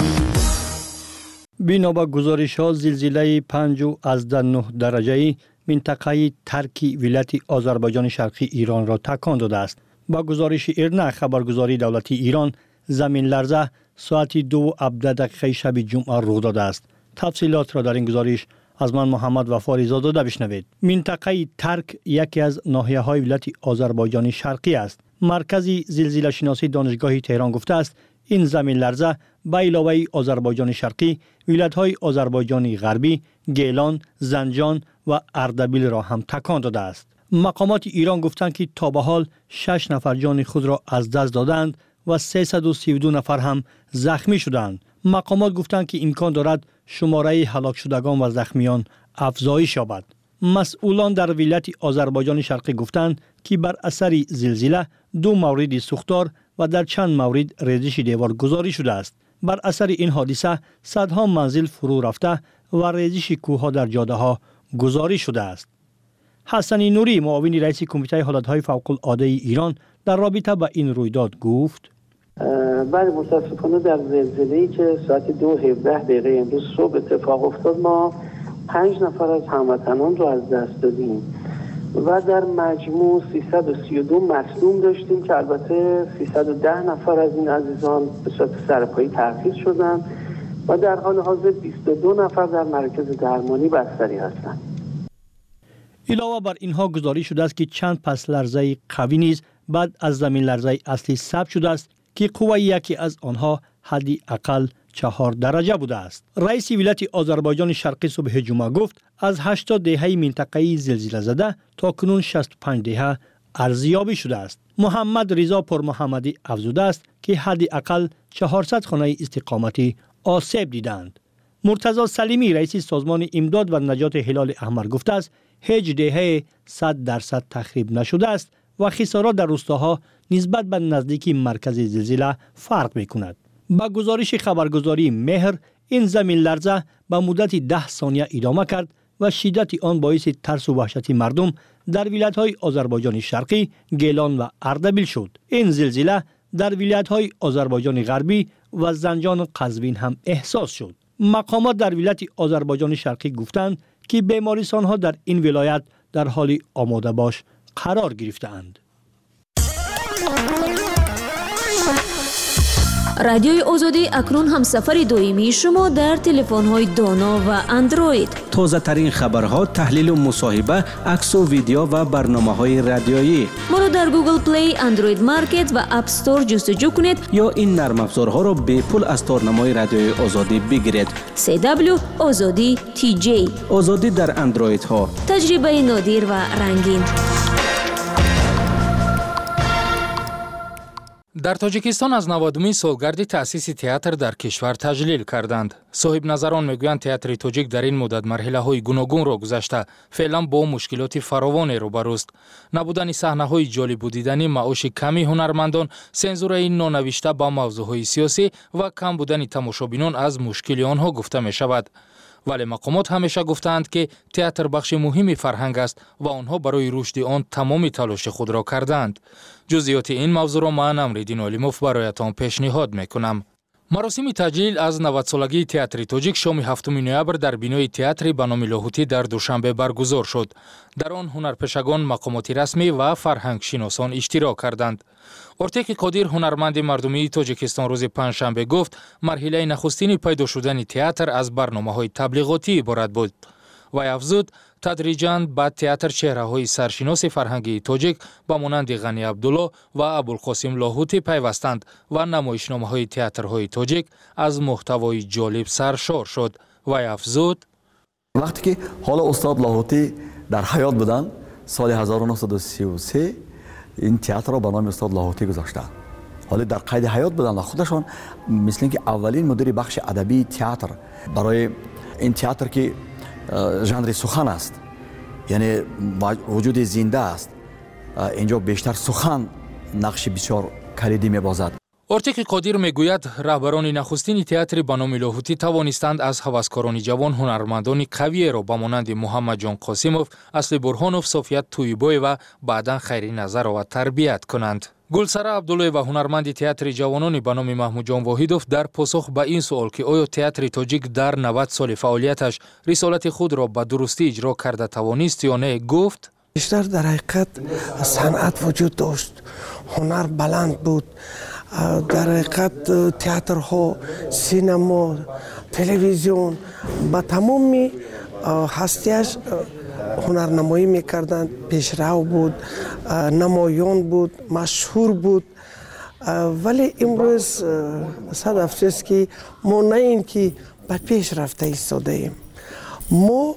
بنا به گزارش ها زلزله پنج و از نه درجه منطقه ترکی ولایت آذربایجان شرقی ایران را تکان داده است. با گزارش ایرنا خبرگزاری دولتی ایران زمین لرزه ساعت دو و هفده دقیقه شب جمعه رخ داده است. تفصیلات را در این گزارش از من محمد وفا رضا داده بشنوید. منطقه ترک یکی از ناحیه های ولایت آذربایجان شرقی است. مرکز زلزله شناسی دانشگاه تهران گفته است این زمین لرزه به علاوه آذربایجان شرقی ولایت های آذربایجان غربی، گیلان، زنجان و اردبیل را هم تکان داده است. مقامات ایران گفتند که تا به حال شش نفر جان خود را از دست دادند و سیصد و سی و دو نفر هم زخمی شدند. مقامات گفتند که امکان دارد شماره هلاک شدگان و زخمیان افزایش یابد. مسئولان در ولایت آذربایجان شرقی گفتند که بر اثر زلزله دو مورد سوختار و در چند مورد ریزش دیوار گزارش شده است. بر اثر این حادثه صدها منزل فرو رفته و ریزش کوه‌ها در جاده‌ها گزارش شده است. حسن نوری معاون رئیس کمیته حالت‌های فوق‌العاده ایران در رابطه با این رویداد گفت: بله متاسفانه در زلزله‌ای که ساعت دو و هفده دقیقه امروز صبح اتفاق افتاد ما پنج نفر از هموطنان رو از دست دادیم و در مجموع سیصد و سی و دو مصدوم داشتیم که البته سیصد و ده نفر از این عزیزان به صورت سرپایی ترخیص شدند و در حال حاضر بیست و دو نفر در مرکز درمانی بستری هستند. علاوه بر اینها گزارش شده است که چند پس لرزه قوی نیز بعد از زمین لرزه اصلی ثبت شده است که قوه یکی از آنها حدی اقل چهار درجه بوده است. رئیس ولایت آذربایجان شرقی صبح جمعه گفت از هشتاد دهه منطقه زلزله زده تا کنون شصت و پنج دهه ارزیابی شده است. محمد رضا پرمحمدی افزوده است که حدی اقل چهارصد خانه استقامتی آسیب دیدند. مرتضی سلیمی رئیس سازمان امداد و نجات هلال احمر گفته است هیچ دهه صد درصد تخریب نشده است و خسارات در روستاها نسبت به نزدیکی مرکز زلزله فرق می‌کند. با گزارش خبرگزاری مهر این زمین لرزه به مدت ده ثانیه ادامه کرد و شدت آن باعث ترس و وحشت مردم در ولایت‌های آذربایجان شرقی، گیلان و اردبیل شد. این زلزله در ولایت‌های آذربایجان غربی و زنجان و قزوین هم احساس شد. مقامات در ولایت آذربایجان شرقی گفتند که بیمارستان‌ها در این ولایت در حال آماده باش قرار گرفته‌اند. رادیوی آزادی اکنون هم سفر دائمی شما در تلفن‌های دانا و اندروید. تازه ترین خبرها، تحلیل و مصاحبه، عکس و ویدیو و برنامه‌های رادیویی. ما رو در گوگل پلی، اندروید مارکت و اپ استور جستجو کنید یا این نرم افزارها را به پول از تارنمای رادیوی آزادی بگیرید. سی دبلیو آزادی تی جی. آزادی در اندروید ها. تجربه نادر و رنگین. در تاجیکستان از نودمین سالگرد تأسیس تئاتر در کشور تجلیل کردند. صاحب نظران میگویند تئاتر تاجیک در این مدت مرحله های گوناگون را گذشته، فعلا با مشکلات فراوان روبروست. نبودن صحنه های جالب و دیدنی، معاش کمی هنرمندان، سنزور نانوشته با موضوع های سیاسی و کم بودن تماشابینان از مشکل آنها گفته می شود. ولی مقامات همیشه گفتند که تئاتر بخش مهمی فرهنگ است و آنها برای رشد آن تمام تلاش خود را کردند. جزئیات این موضوع را من امریدین علیموف برایتان پیشنهاد میکنم. مراسم تجلیل از نود سالگی تئاتر تاجیک شام هفتم نوامبر در بینای تئاتر به نام لاهوتی در دوشنبه برگزار شد. در آن هنرپیشگان، مقامات رسمی و فرهنگ شناسان اشتراک کردند. ارتق قادر، هنرمند مردمی تاجیکستان، روز پنجشنبه گفت مرحله نخستین پیدا شدن تئاتر از برنامه‌های تبلیغاتی عبارت بود. و افزود تدریجاً بعد تئاتر چهره‌های سرشناس فرهنگی تاجیک با مانند غنی عبدالله و ابوالقاسم لاهوتی پیوستند و نمایشنامه‌های تئاترهای تاجیک از محتوای جالب سرشار شد. و افزود وقتی که حالا استاد لاهوتی در حیات بودند، سال هزار و نهصد و سی و سه این تئاتر را به نام استاد لاهوتی گذاشتند. حالا در قید حیات بودند و خودشان مثل اینکه اولین مدیر بخش ادبی تئاتر برای این تئاتر که ژانر سخن است، یعنی وجود زنده است، اینجا بیشتر سخن نقش بسیار کلیدی می‌بازد. ارتق قادر میگوید رهبران نخستین تئاتر به نام لاهوتی توانستند از هوسکاران جوان هنرمندان قوی را با مانند محمد جان قاسموف، اصل برهانوف، صفیت تویبای و بعدا خیری نظر و تربیت کنند. گلسره عبدالله و هنرمند تئاتر جوانان به نام محمود جان واحدوف در پاسخ به این سوال که آیا تئاتر تاجیک در نود سال فعالیتش رسالت خود را به درستی اجرا کرده توانست یا نه، گفت بیشتر در حقیقت صنعت وجود داشت، هنر بلند بود. در حقیقت تئاترها، سینما، تلویزیون با تمامی هستیش هنرنمایی میکردند، پیشرو بود، نمایان بود، مشهور بود. ولی امروز صد افسوس که ما نه این که به پیش رفته ایستاده ایم، ما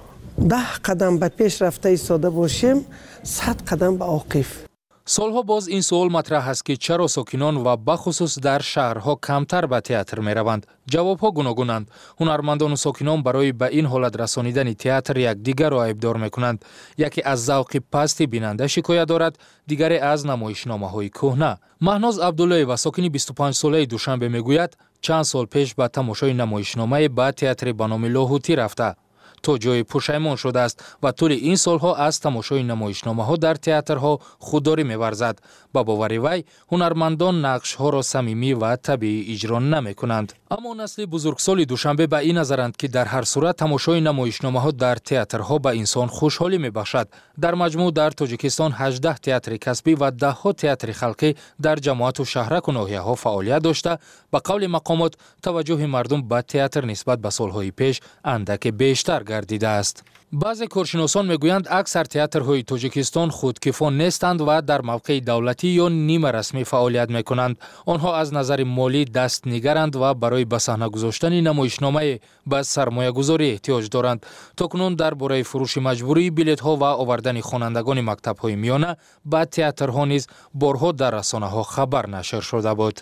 ده قدم به پیش رفته ایستاده باشیم، صد قدم به عاقب. سالها باز این سوال مطرح است که چرا ساکنان و بخصوص در شهرها کمتر به تئاتر می روند؟ جوابها گوناگونند. هنرمندان و ساکنان برای به این حالت رسانیدن تئاتر یکدیگر را عیبدار می کنند. یکی از ذوق پست بیننده شکایت دارد، دیگری از نمایشنامه‌های کهنه. مهناز عبدالله و ساکن بیست و پنج ساله دوشنبه میگوید چند سال پیش به تماشای نمایشنامه به تئاتر به نام لاهوتی رفته. تو جای پشیمان شده است و طول این سالها از تماشای نمایشنامه ها در تئاترها خودداری می‌ورزد. با باور وی هنرمندان نقش ها را صمیمی و طبیعی اجرا نمی کنند. اما نسل بزرگسال دوشنبه به این نظرند که در هر صورت تماشای نمایشنامه ها در تئاترها به انسان خوشحالی می‌بخشد. در مجموع در تاجیکستان هجده تئاتر کسبی و ده ها تئاتر خلقی در جماعت و شهرک و ناحیه‌ها فعالیت داشته. به قول مقامات توجه مردم به تئاتر نسبت به سالهای پیش اندک بیشتر گردیده است. بعضی کارشناسان میگویند اکثر تئاترهای تاجیکستان خودکفا نیستند و در موقع دولتی یا نیمه رسمی فعالیت میکنند. آنها از نظر مالی دست نگرند و برای به صحنه گذاشتن نمایشنامه به سرمایه گذاری احتیاج دارند. تاکنون درباره فروش مجبوری بلیط ها و آوردن خوانندگان مکتب های میانه به تئاترها نیز بارها در رسانه ها خبر نشر شده بود.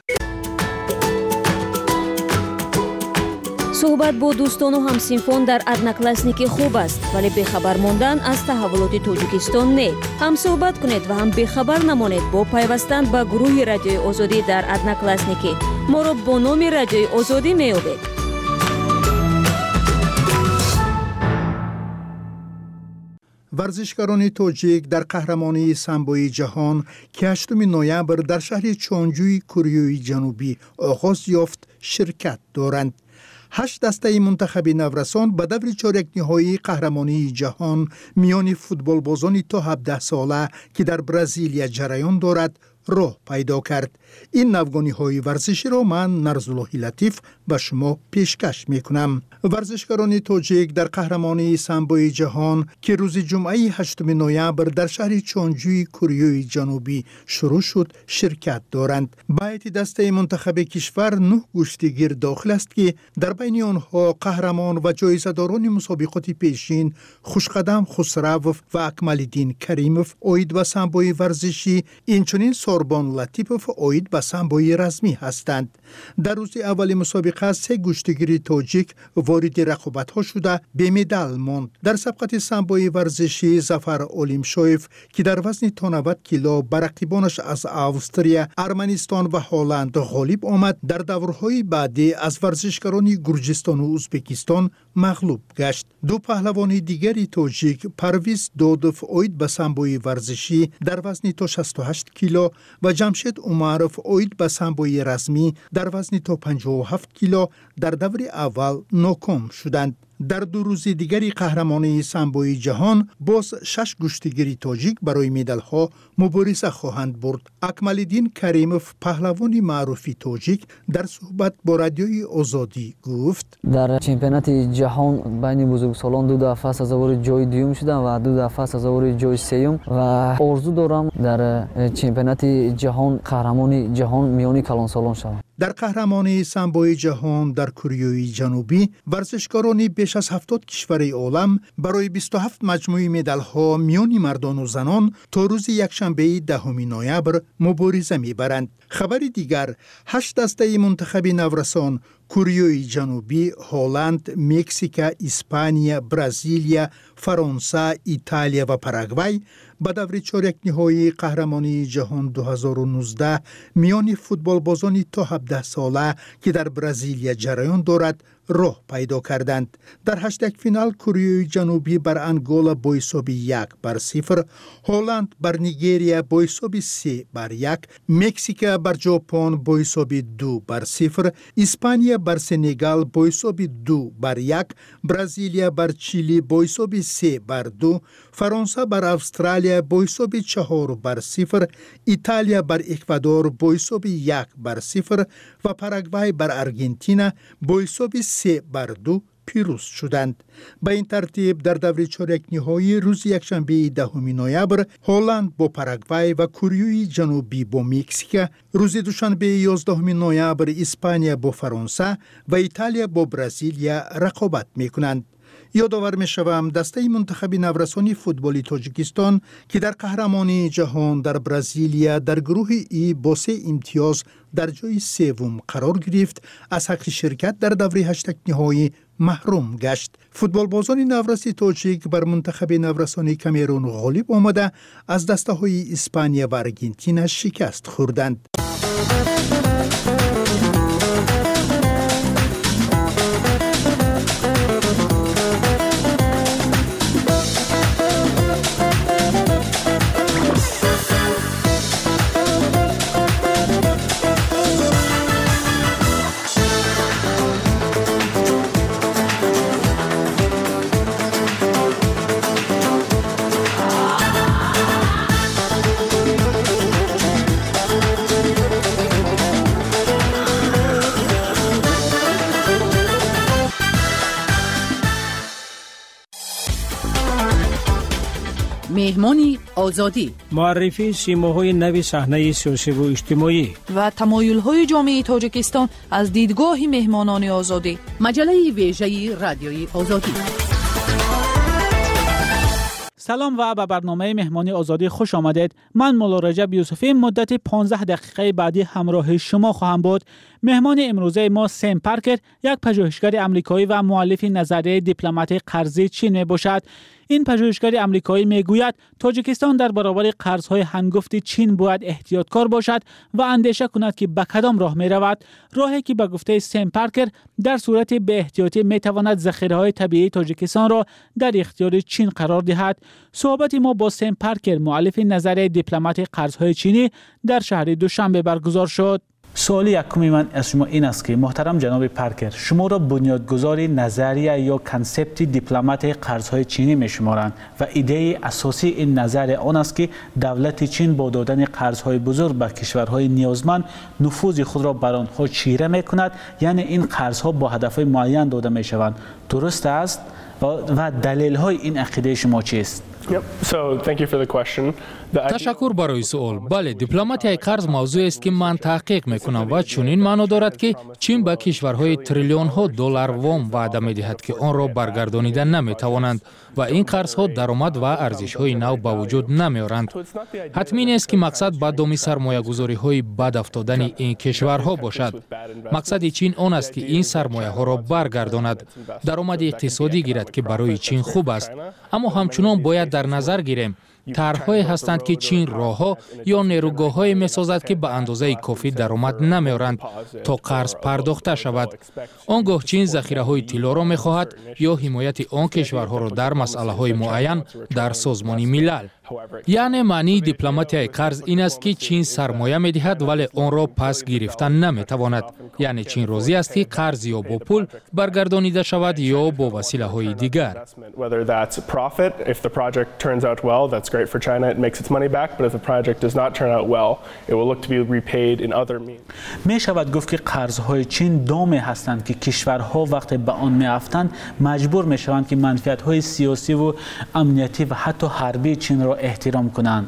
صحبت با دوستان و همسینفان در ادناکلاسنیکی خوب است، ولی بخبر ماندن از تحولات تاجیکستان نه. هم صحبت کنید و هم بخبر نمانید با پیوستن به گروه رادیوی آزادی در ادناکلاسنیکی. ما را با نام رادیوی آزادی می‌یابید. ورزشکاران تاجیک در قهرمانی سامبوی جهان که هشتم نوامبر در شهر چونجوی کره جنوبی آغاز یافت شرکت دارند. هشت دسته منتخب نورسان به دور چهارک نهایی قهرمانی جهان میان فوتبال بازان تا هفده ساله که در برزیل جریان دارد راه پیدا کرد. این نوگانی های ورزشی را من نرزاللهی لطیف به شما پیشکش می کنم. ورزشکاران تاجیک در قهرمانی سامبوی جهان که روز جمعه هشتم نوامبر در شهر چونجوی کره جنوبی شروع شد شرکت دارند. به هیئت دسته منتخب کشور نه گشتیگیر داخل است که در بین آنها قهرمان و جایزه‌داران مسابقات پیشین خوشقدم خسرو و اکمالالدین کریموف اوید به سامبوی ورزشی، اینچنین سوربان لطیپوف اوید به سامبوی رزمی هستند. در روز اول مسابقه سه گشتیگیر تاجیک وارد رقابت‌ها شده به مدال ماند. در سبقت سامبوی ورزشی ظفر اولیمشویف که در وزن تا نود کیلو بر رقیبانش از استرالیا، ارمنستان و هلند غالب آمد. در دورهای بعدی از ورزشکاران گرجستان و ازبکستان مغلوب گشت. دو پهلوان دیگری تاجیک پرویز دودوف اوید به سامبوی ورزشی در وزن تا شصت و هشت کیلو و جمشید عمروف اوید به سامبوی رزمی در وزن تا پنجاه و هفت کیلو در دور اول ناکام شدند. در دو روز دیگری قهرمانی سامبوی جهان باز شش گشتیگیر تاجیک برای مدال ها مبارزه خواهند برد. اکمالالدین کریموف پهلوان معروف تاجیک در صحبت با رادیوی آزادی گفت: در چمپیونات جهان بین بزرگسالان دو دفعه سزاوار جای دوم شدم و دو دفعه سزاوار جای سوم و آرزو دارم در چمپیونات جهان قهرمان جهان میان کلانسالان شوم. در قهرمانی سامبوی جهان در کره جنوبی ورزشکاران بیش از هفتاد کشور عالم برای بیست و هفت مجموعه مدال ها میان مردان و زنان تا روز یکشنبه دهم نوامبر مبارزه میبرند. خبر دیگر، هشت دسته منتخب نورسان کره جنوبی، هلند، مکزیک، اسپانیا، برزیلیا، فرانسه، ایتالیا و پاراگوای به دور چهارک نهایی قهرمانی جهان دو هزار و نوزده میان فوتبال بازان تا هفده ساله که در برزیلیا جریان دارد راه پیدا کردند. در هشتگ فینال کره جنوبی بر انگولا با حساب یک بر صفر، هلند بر نیگریا با حساب سه بر یک، مکزیک بر ژاپن با حساب دو بر صفر، اسپانیا بر سنگال با حساب دو بر یک، برزیلیا بر چیلی با حساب سه بر دو، فرانسه بر استرالیا با حساب چهار بر صفر، ایتالیا بر اکوادور با حساب یک بر صفر و پاراگوای بر آرژانتین با حساب سه بر دو پیروز شدند. به این ترتیب در دور چهارک نهایی روز یکشنبه دهم نوامبر هلند با پاراگوای و کره جنوبی با مکزیک، روز دوشنبه یازدهم نوامبر اسپانیا با فرانسه و ایتالیا با برزیلیا رقابت میکنند. یادآور می‌شوم دسته منتخب نورسانی فوتبالی تاجیکستان که در قهرمانی جهان در برزیلیا در گروه ای با سه امتیاز در جای سوم قرار گرفت، از حق شرکت در دوره هشتگ نهایی محروم گشت. فوتبال بازان نورسی تاجیک بر منتخب نورسانی کامرون غالب آمده از دسته های اسپانیا و آرژانتین شکست خوردند. مهمانی آزادی، معرفی سیماهای نوی صحنه سیاسی و اجتماعی و تمایل‌های جامعه تاجیکستان از دیدگاه مهمانان آزادی. مجله ویژه رادیوی آزادی. سلام و به برنامه مهمانی آزادی خوش آمدید. من مولا رجب یوسفی مدت پانزده دقیقه بعدی همراه شما خواهم بود. مهمان امروزه ما سم پارکر، یک پژوهشگر آمریکایی و مؤلف نظریه دیپلمات قرضی چین می باشد. این پژوهشگر آمریکایی میگوید تاجیکستان در برابر قرض‌های هنگفت چین باید احتیاطکار باشد و اندیشه کند که به کدام راه می رود. راهی که به گفته سم پارکر در صورت به احتیاطی می تواند ذخیره‌های طبیعی تاجیکستان را در اختیار چین قرار دهد. صحبت ما با سم پارکر، مؤلف نظریه دیپلمات قرض‌های چینی، در شهر دوشنبه برگزار شد. سوال یکمی من از شما این است که محترم جناب پارکر، شما را بنیادگذار نظریه یا کنسپت دیپلمات قرضهای چینی میشمارند و ایده اساسی این نظریه آن است که دولت چین با دادن قرضهای بزرگ به کشورهای نیازمند نفوذ خود را بر آنها چیره میکند، یعنی این قرضها با هدفهای معین داده میشوند. درست است؟ و دلیل های این عقیده شما چیست؟ تشکر برای سوال. بله، دیپلماتیای قرض موضوع است که من تحقیق میکنم و چنین معنا دارد که چین به کشورهای تریلیون ها دلار وام وعده میدهد که آن را برگردانیدن نمیتوانند و این قرض ها درآمد و ارزش های نو به وجود نمیارند. حتمی نیست که مقصد به دام سرمایه گذاری های بد افتادن این کشورها باشد. مقصد چین آن است که این سرمایه ها را برگرداند، درآمد اقتصادی گیرد که برای چین خوب است. اما همچنان باید در نظر گیریم طرح‌هایی هستند که چین راه‌ها یا نیروگاه‌هایی می‌سازد که به اندازه کافی درآمد نمی‌آورند تا قرض پرداخته شود. آنگاه چین ذخیره‌های طلا را می‌خواهد یا حمایت آن کشورها را در مسئله‌های معین در سازمان ملل. یعنی معنی دیپلماتیای قرض این است که چین سرمایه می‌دهد ولی آن را پس گرفتن نمی‌تواند. یعنی چین راضی است که قرض یا با پول برگردانیده شود یا با وسیله‌های دیگر. Great for China, it makes its money back, but if the project does not turn out well, it will look to be repaid in other means. می شود گفت که قرضهای چین دامی هستند که کشورها وقتی به آن می افتند مجبور می شوند که منفعت‌های سیاسی و امنیتی و حتی حربی چین را احترام کنند.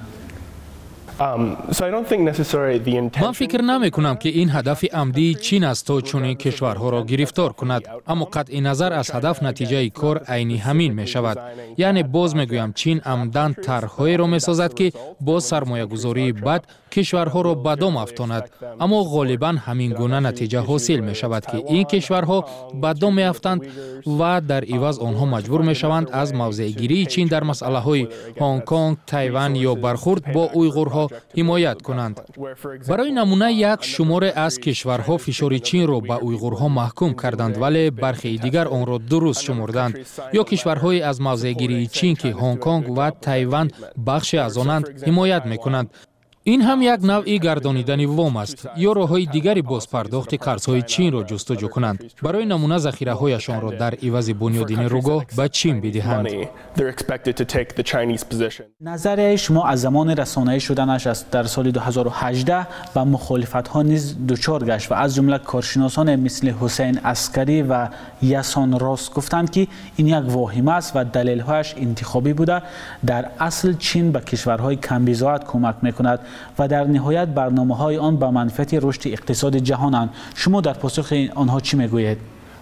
من فکر نمی کنم که این هدف عمدی چین است تا چنین کشورها را گرفتار کند، اما قطع نظر از هدف نتیجه کار عینی همین می شود. یعنی باز می گویم چین عمدن طرح‌هایی را می سازد که با سرمایه گذاری بد کشورها را به دام افکند، اما غالبا همین گونه نتیجه حاصل می شود که این کشورها به دام می افتند و در عوض آنها مجبور می شوند از موضع گیری چین در مسئله های هنگ کنگ، تایوان یا برخورد با اویغورها حمایت کنند. برای نمونه یک شماره از کشورها فشار چین را به اویغورها محکوم کردند ولی برخی دیگر آن را درست شمردند، یا کشورهای از موضع گیری چین که هنگ کنگ و تایوان بخشی از آنند حمایت می کنند. این هم یک نوعی گردانیدن وام است یا راه‌های دیگری باز پرداخت قرض‌های چین را جستجو کنند. برای نمونه ذخیره‌هایشان را در عوض بنیاد نیروگاه به چین بدهند. نظریه شما از زمان رسانه‌ای شدنش است در سال دو هزار و هجده و مخالفت‌ها نیز دچار گشت و از جمله کارشناسان مثل حسین عسکری و یسان راست گفتند که این یک واهمه است و دلیل‌هایش انتخابی بوده. در اصل چین به کشورهای کم‌بضاعت کمک می‌کند و در نهایت برنامه‌های آن به منفعت رشد اقتصاد جهانند. شما در پاسخ آنها چی میگویید؟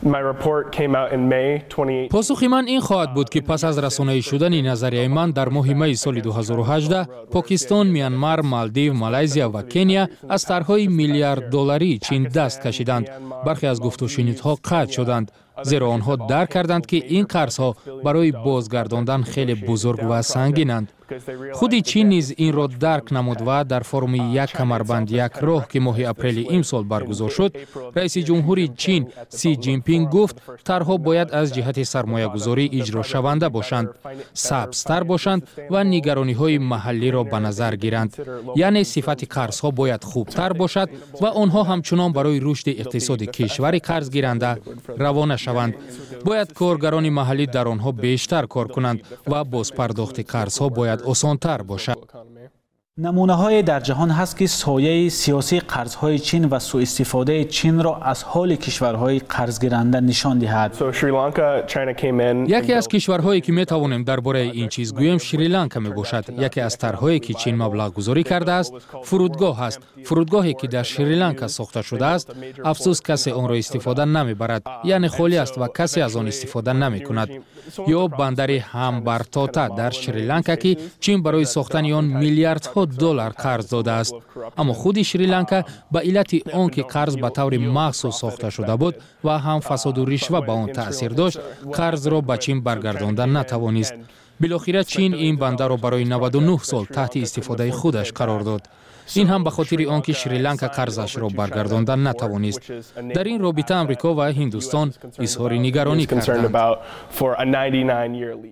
پاسخ من این خواهد بود که پس از رسانه‌ای شدن نظریه من در ماه می سال دو هزار و هجده، پاکستان، میانمار، مالدیو، مالایزیا و کنیا از طرح‌های میلیارد دلاری چین دست کشیدند. برخی از گفت و شنیدها قطع شدند، زیرا آنها درک کردند که این قرض‌ها برای بازگرداندن خیلی بزرگ و سنگینند. خود چین نیز این را درک نمود و در فرم یک کمربند یک راه که ماه اپریل امسال برگزار شد، رئیس جمهوری چین سی جین پینگ گفت طرح‌ها باید از جهت سرمایه گذاری اجرا شونده باشند، سبزتر باشند و نگرانی‌های محلی را به نظر گیرند. یعنی صفت قرض‌ها باید خوبتر باشد و آنها همچنان برای رشد اقتصاد کشور قرض گیرنده روانه شوند. باید کارگران محلی در آنها بیشتر کار کنند و باز پرداخت قرض‌ها باید آسان‌تر باشد. نمونه های در جهان هست که سایه سیاسی قرضهای چین و سوء استفاده چین را از حال کشورهای قرض گیرنده نشان دهد. یکی از کشورهایی که می توانیم درباره این چیز گوییم شریلانکا می باشد. یکی از طرحهایی که چین مبلغ گذاری کرده است فرودگاه است. فرودگاهی که در شریلانکا ساخته شده است، افسوس کسی آن را استفاده نمی برد، یعنی خالی است و کسی از آن استفاده نمی کند. یا بندر همبرتاتا در شریلانکا که چین برای ساختن آن میلیاردها دلار قرض داده است، اما خود شریلانکا به علت آنکه قرض به طور مخصوص ساخته شده بود و هم فساد و رشوه به آن تأثیر داشت، قرض را به چین برگرداندن نتوانست. بالاخره چین این بندر را برای نود و نه سال تحت استفاده خودش قرار داد. این هم به خاطر آنکه شریلانکا قرضش را برگرداندن نتوانست. در این رابطه امریکا و هندوستان اظهار نگرانی کردند.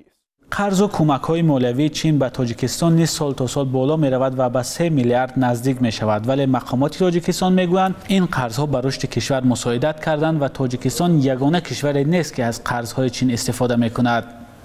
قرض و کمک‌های مالیوی چین به تاجیکستان نیز سال تا سال بالا می‌رود و به سه میلیارد نزدیک می‌شود، ولی مقامات تاجیکستان می‌گویند این قرض‌ها به رشد کشور مساعدت کردند و تاجیکستان یگانه کشوری نیست که از قرض‌های چین استفاده می‌کند.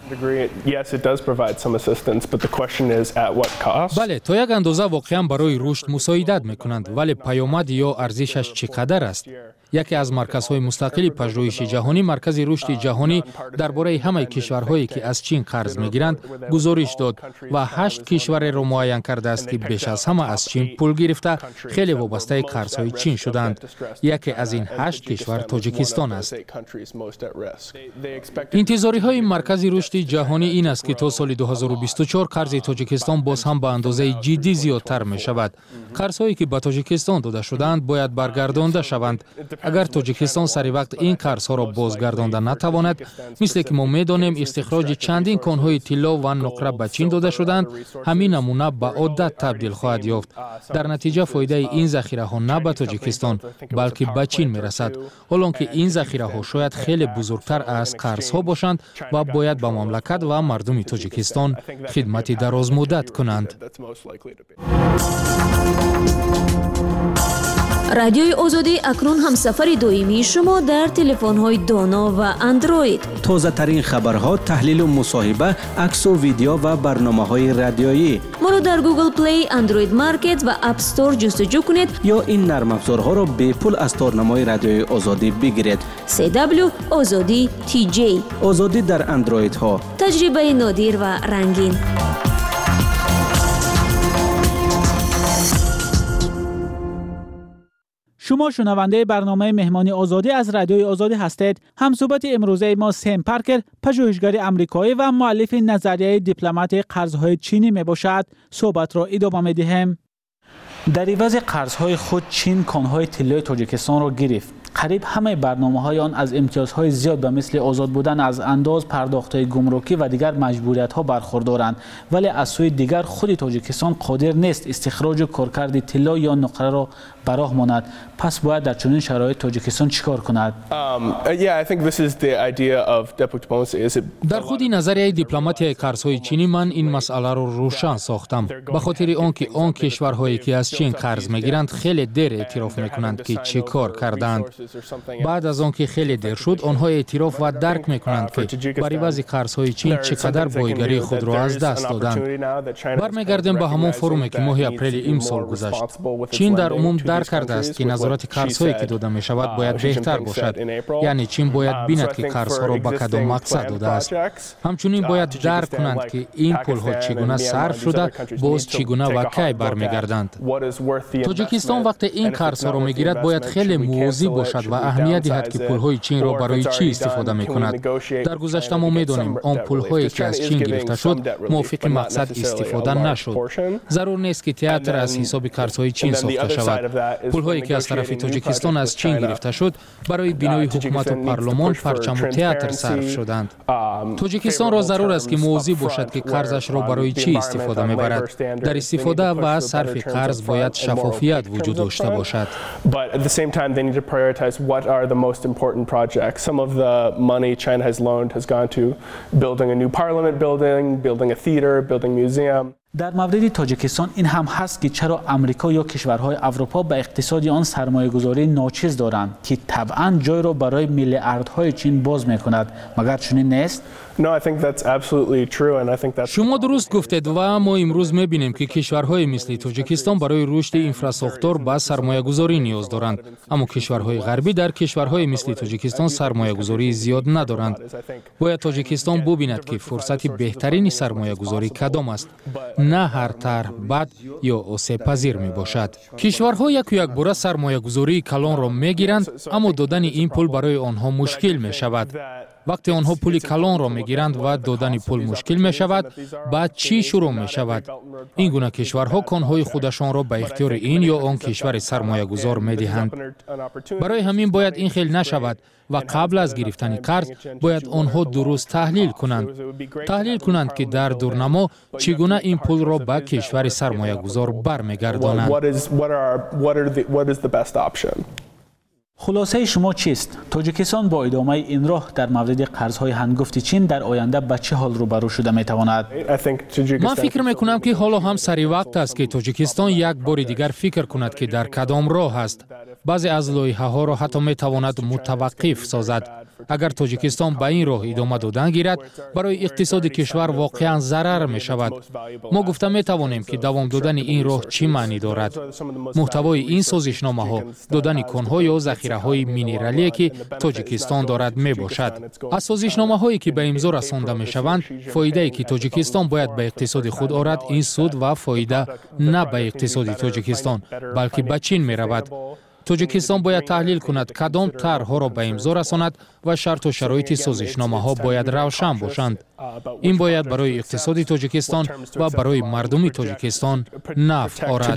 بله، تا یک اندازه واقعا برای رشد مساعدت می‌کنند، ولی پیامد یا ارزشش چقدر است؟ یکی از مرکزهای مستقل پژوهش جهانی، مرکز رشد جهانی درباره همه کشورهایی که از چین قرض می‌گیرند گزارش داد و هشت کشور را معین کرده است که بیش از همه از چین پول گرفته خیلی وابسته قرض‌های چین شدند. یکی از این هشت کشور تاجیکستان است. انتظاری‌های مرکز رشد جهانی این است که تا سال دو هزار و بیست و چهار قرض تاجیکستان باز هم به اندازه جدی زیادتر می‌شود. قرض‌هایی که به تاجیکستان داده شدند باید برگردانده شوند. اگر تاجیکستان سری وقت این قرض‌ها را بازگردانده نتواند، مثل که ما می‌دانیم استخراج چندین کان‌های طلا و نقره به چین داده شدند، همین نمونه به عادت تبدیل خواهد یافت. در نتیجه فایده این ذخیره‌ها نه به تاجیکستان بلکه به چین می‌رسد، حالانکه این ذخیره‌ها شاید خیلی بزرگتر از قرض‌ها باشند و باید به مملکت و مردم تاجیکستان خدمت دراز مدت کنند. رادیوی آزادی اکنون همسفر دائمی شما در تلفن‌های دانا و اندروید. تازه ترین خبرها، تحلیل و مصاحبه، عکس و ویدیو و برنامه‌های رادیویی. ما را در گوگل پلی، اندروید مارکت و اپ استور جستجو کنید یا این نرم افزارها را به پول از تارنمای رادیوی آزادی بگیرید. سی دبلیو آزادی تی جی. آزادی در اندروید ها. تجربه نادر و رنگین. شما شنونده برنامه مهمانی آزادی از رادیوی آزادی هستید. همصحبت امروزه ما سم پارکر، پژوهشگر آمریکایی و مؤلف نظریه دیپلمات قرض‌های چینی میباشد. صحبت را ادامه می‌دهیم. در عوض قرض‌های خود چین کان‌های طلای تاجیکستان را گرفت. قریب همه برنامه‌های آن از امتیازهای زیاد به مثل آزاد بودن از انداز، پرداخت‌های گمرکی و دیگر مجبوریت‌ها برخوردارند، ولی از سوی دیگر خود تاجیکستان قادر نیست استخراج و کارکرد طلا یا نقره را به راه ماند. پس باید در چنین شرایط تاجیکستان چیکار کند؟ در خود نظریه دیپلماتی قرض‌های چینی من این مسئله را روشن ساختم، به خاطر آنکه آن کشورهایی که از چین قرض می‌گیرند خیلی دیر اعتراف می‌کنند که چه کار کردند. بعد از آنکه خیلی دیر شد، آنها اعتراف و درک می‌کنند که بر عوض قرض‌های چین چقدر بایگری خود را از دست دادند. برمیگردیم به همان فرومی که ماه اپریل این سال گذشت. چین در عموم درک کرده است که نظارت قرض‌هایی که داده می‌شود باید بهتر باشد. یعنی چین باید بیند که قرض‌ها را به کدام مقصد داده است. همچنین باید درک کنند که این پول‌ها چگونه صرف شده، باز چگونه و کی برمیگردند. تاجیکستان وقتی این قرض‌ها را می‌گیرد باید خیلی مواظب باشد و اهمیت دهد که پول‌های چین را برای چی استفاده می‌کند. در گذشته ما می‌دانیم آن پول‌هایی که از چین گرفته شد موافق مقصد استفاده نشد. ضرور نیست که تئاتر از حساب قرض‌های چین ساخته شود. پول‌هایی که از طرف تاجیکستان از چین گرفته شد برای بینای حکومت و پارلمان، پرچم و تئاتر صرف شدند. تاجیکستان را ضرور است که مواظب باشد که قرضش را برای چی استفاده می‌برد. در استفاده و صرف قرض باید شفافیت وجود داشته باشد. prioritize what are the most important projects. Some of the money China has loaned has gone to building a new parliament building, building a theater, building a museum. در مورد تاجیکستان این هم هست که چرا آمریکا یا کشورهای اروپا به اقتصاد آن سرمایه‌گذاری ناچیز دارند که طبعاً جای را برای میلیاردهای چین باز می‌کند. مگر چنین نیست؟ شما درست گفتید و ما امروز می‌بینیم که کشورهای مثل تاجیکستان برای رشد اینفراستراکچور به سرمایه‌گذاری نیاز دارند، اما کشورهای غربی در کشورهای مثل تاجیکستان سرمایه‌گذاری زیاد ندارند. باید تاجیکستان ببیند که فرصت بهترین سرمایه‌گذاری کدام است، نه هر طرح بد یا آسیب پذیر می باشد. کشورها یک یک باره سرمایه‌گذاری کلان را می‌گیرند، اما دادن این پول برای آنها مشکل می شود. وقتی آنها پول کلان را می‌گیرند و دادن پول مشکل می شود، بعد چی شروع می شود؟ این گونه کشورها کانهای خودشان را به اختیار این یا آن کشور سرمایه‌گذار می‌دهند. برای همین باید این خیل نشود و قبل از گرفتن قرض باید آنها درست تحلیل کنند. تحلیل کنند که در دورنما چگونه این پول را به کشور سرمایه‌گذار برمیگردانند. خلاصه شما چیست؟ تاجیکستان با ادامه این راه در مورد قرضهای هنگفت چین در آینده به چه حال روبرو شده میتواند؟ من فکر میکنم که حالا هم سری وقت است که تاجیکستان یک بار دیگر فکر کند که در کدام راه است. بعضی از لایحه ها را حتی میتواند متوقف سازد. اگر تاجیکستان به این راه ادامه دادن گیرد، برای اقتصاد کشور واقعا ضرر می شود. ما گفته می توانیم که دوام دادن این راه چی معنی دارد. محتوای این سازشنامه ها دادن کانها یا ذخیره های مینرالی که تاجیکستان دارد می باشد. از سازشنامه هایی که به امضا رسانده می شوند، فایده ای که تاجیکستان باید به اقتصاد خود آورد، این سود و فایده نه به اقتصاد تاجیکستان بلکه به چین می رود. تاجیکستان باید تحلیل کند کدام طرح‌ها را به امضا رساند و شرط و شرایط سازشنامه ها باید روشن باشند. این باید برای اقتصاد تاجیکستان و برای مردم تاجیکستان نفع آورد.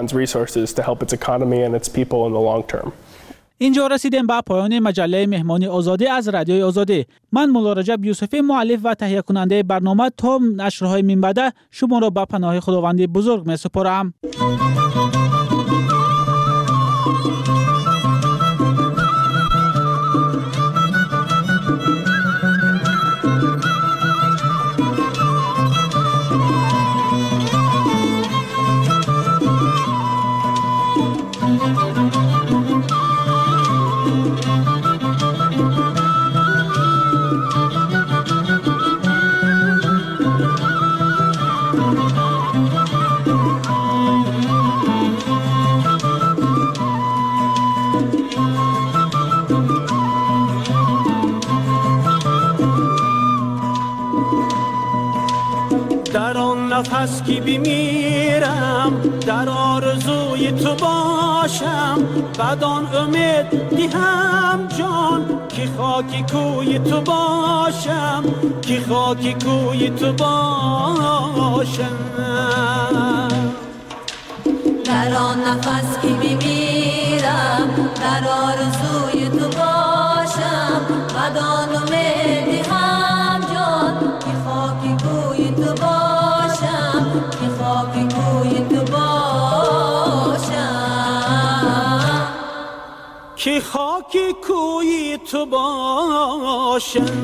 اینجا رسیدیم به پایان مجله مهمانی آزادی از رادیوی آزادی. من مولا رجب یوسفی، مؤلف و تهیه کننده برنامه، تا نشرهای من بعد شما را به پناه خداوند بزرگ می سپارم. نفس که بمیرم در آرزوی تو باشم، بدان امید دهم جان که خاکی کوی تو باشم، که خاکی کوی تو باشم. در آن نفس که بمیرم در آرزوی تو باشم، بدان امید دهم جان که خاکی کوی تو باشم، که خاکی کوی تو باشم، که خاکی کوی تو باشم.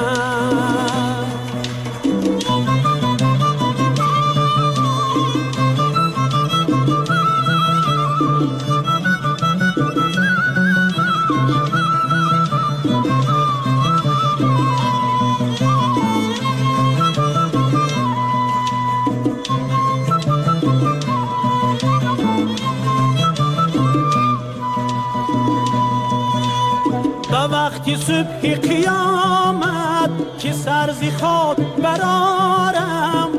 وقتی صبح قیامت که سرزی خود برارم،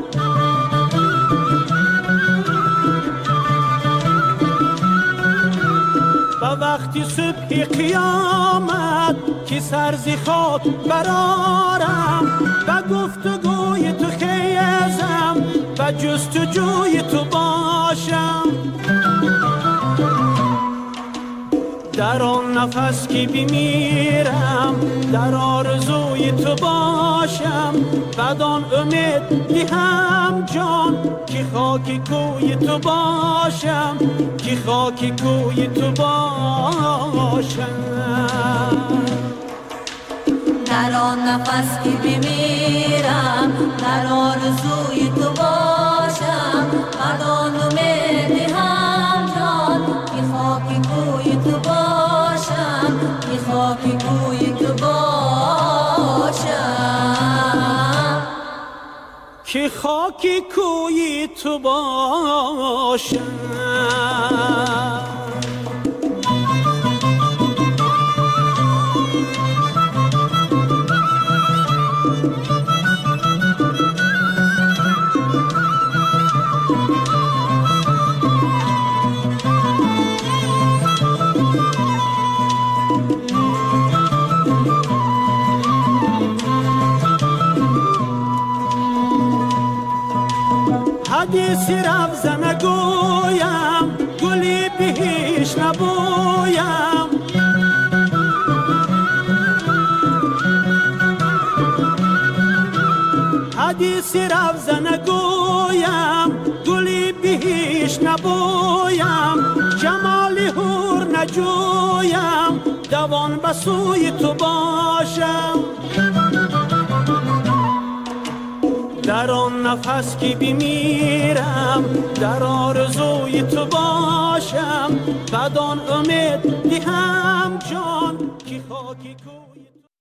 و وقتی صبح قیامت که سرزی خود برارم، و گفتگوی تو خیزم و جستجوی تو باشم. در آن نفس که بمیرم در آرزوی تو باشم، بدان امید دهم جان که خاکی کوی تو باشم، که خاکی کوی تو باشم. در آن نفس که بمیرم در آرزوی تو باشم، بدان امید دهم جان که خاکی کوی تو باشم، که خاکی کوی تو باشم، که خاکی کوی تو باشم. حدیث رفز نگویم، گلی بهش نبویم، حدیث رفز نگویم، گلی بهش نبویم، جمال هور نجویم. جویم دوان به سوی تو باشم در آن نفس که بمیرم در آرزوی تو باشم بدان امید دهم جان که خاکی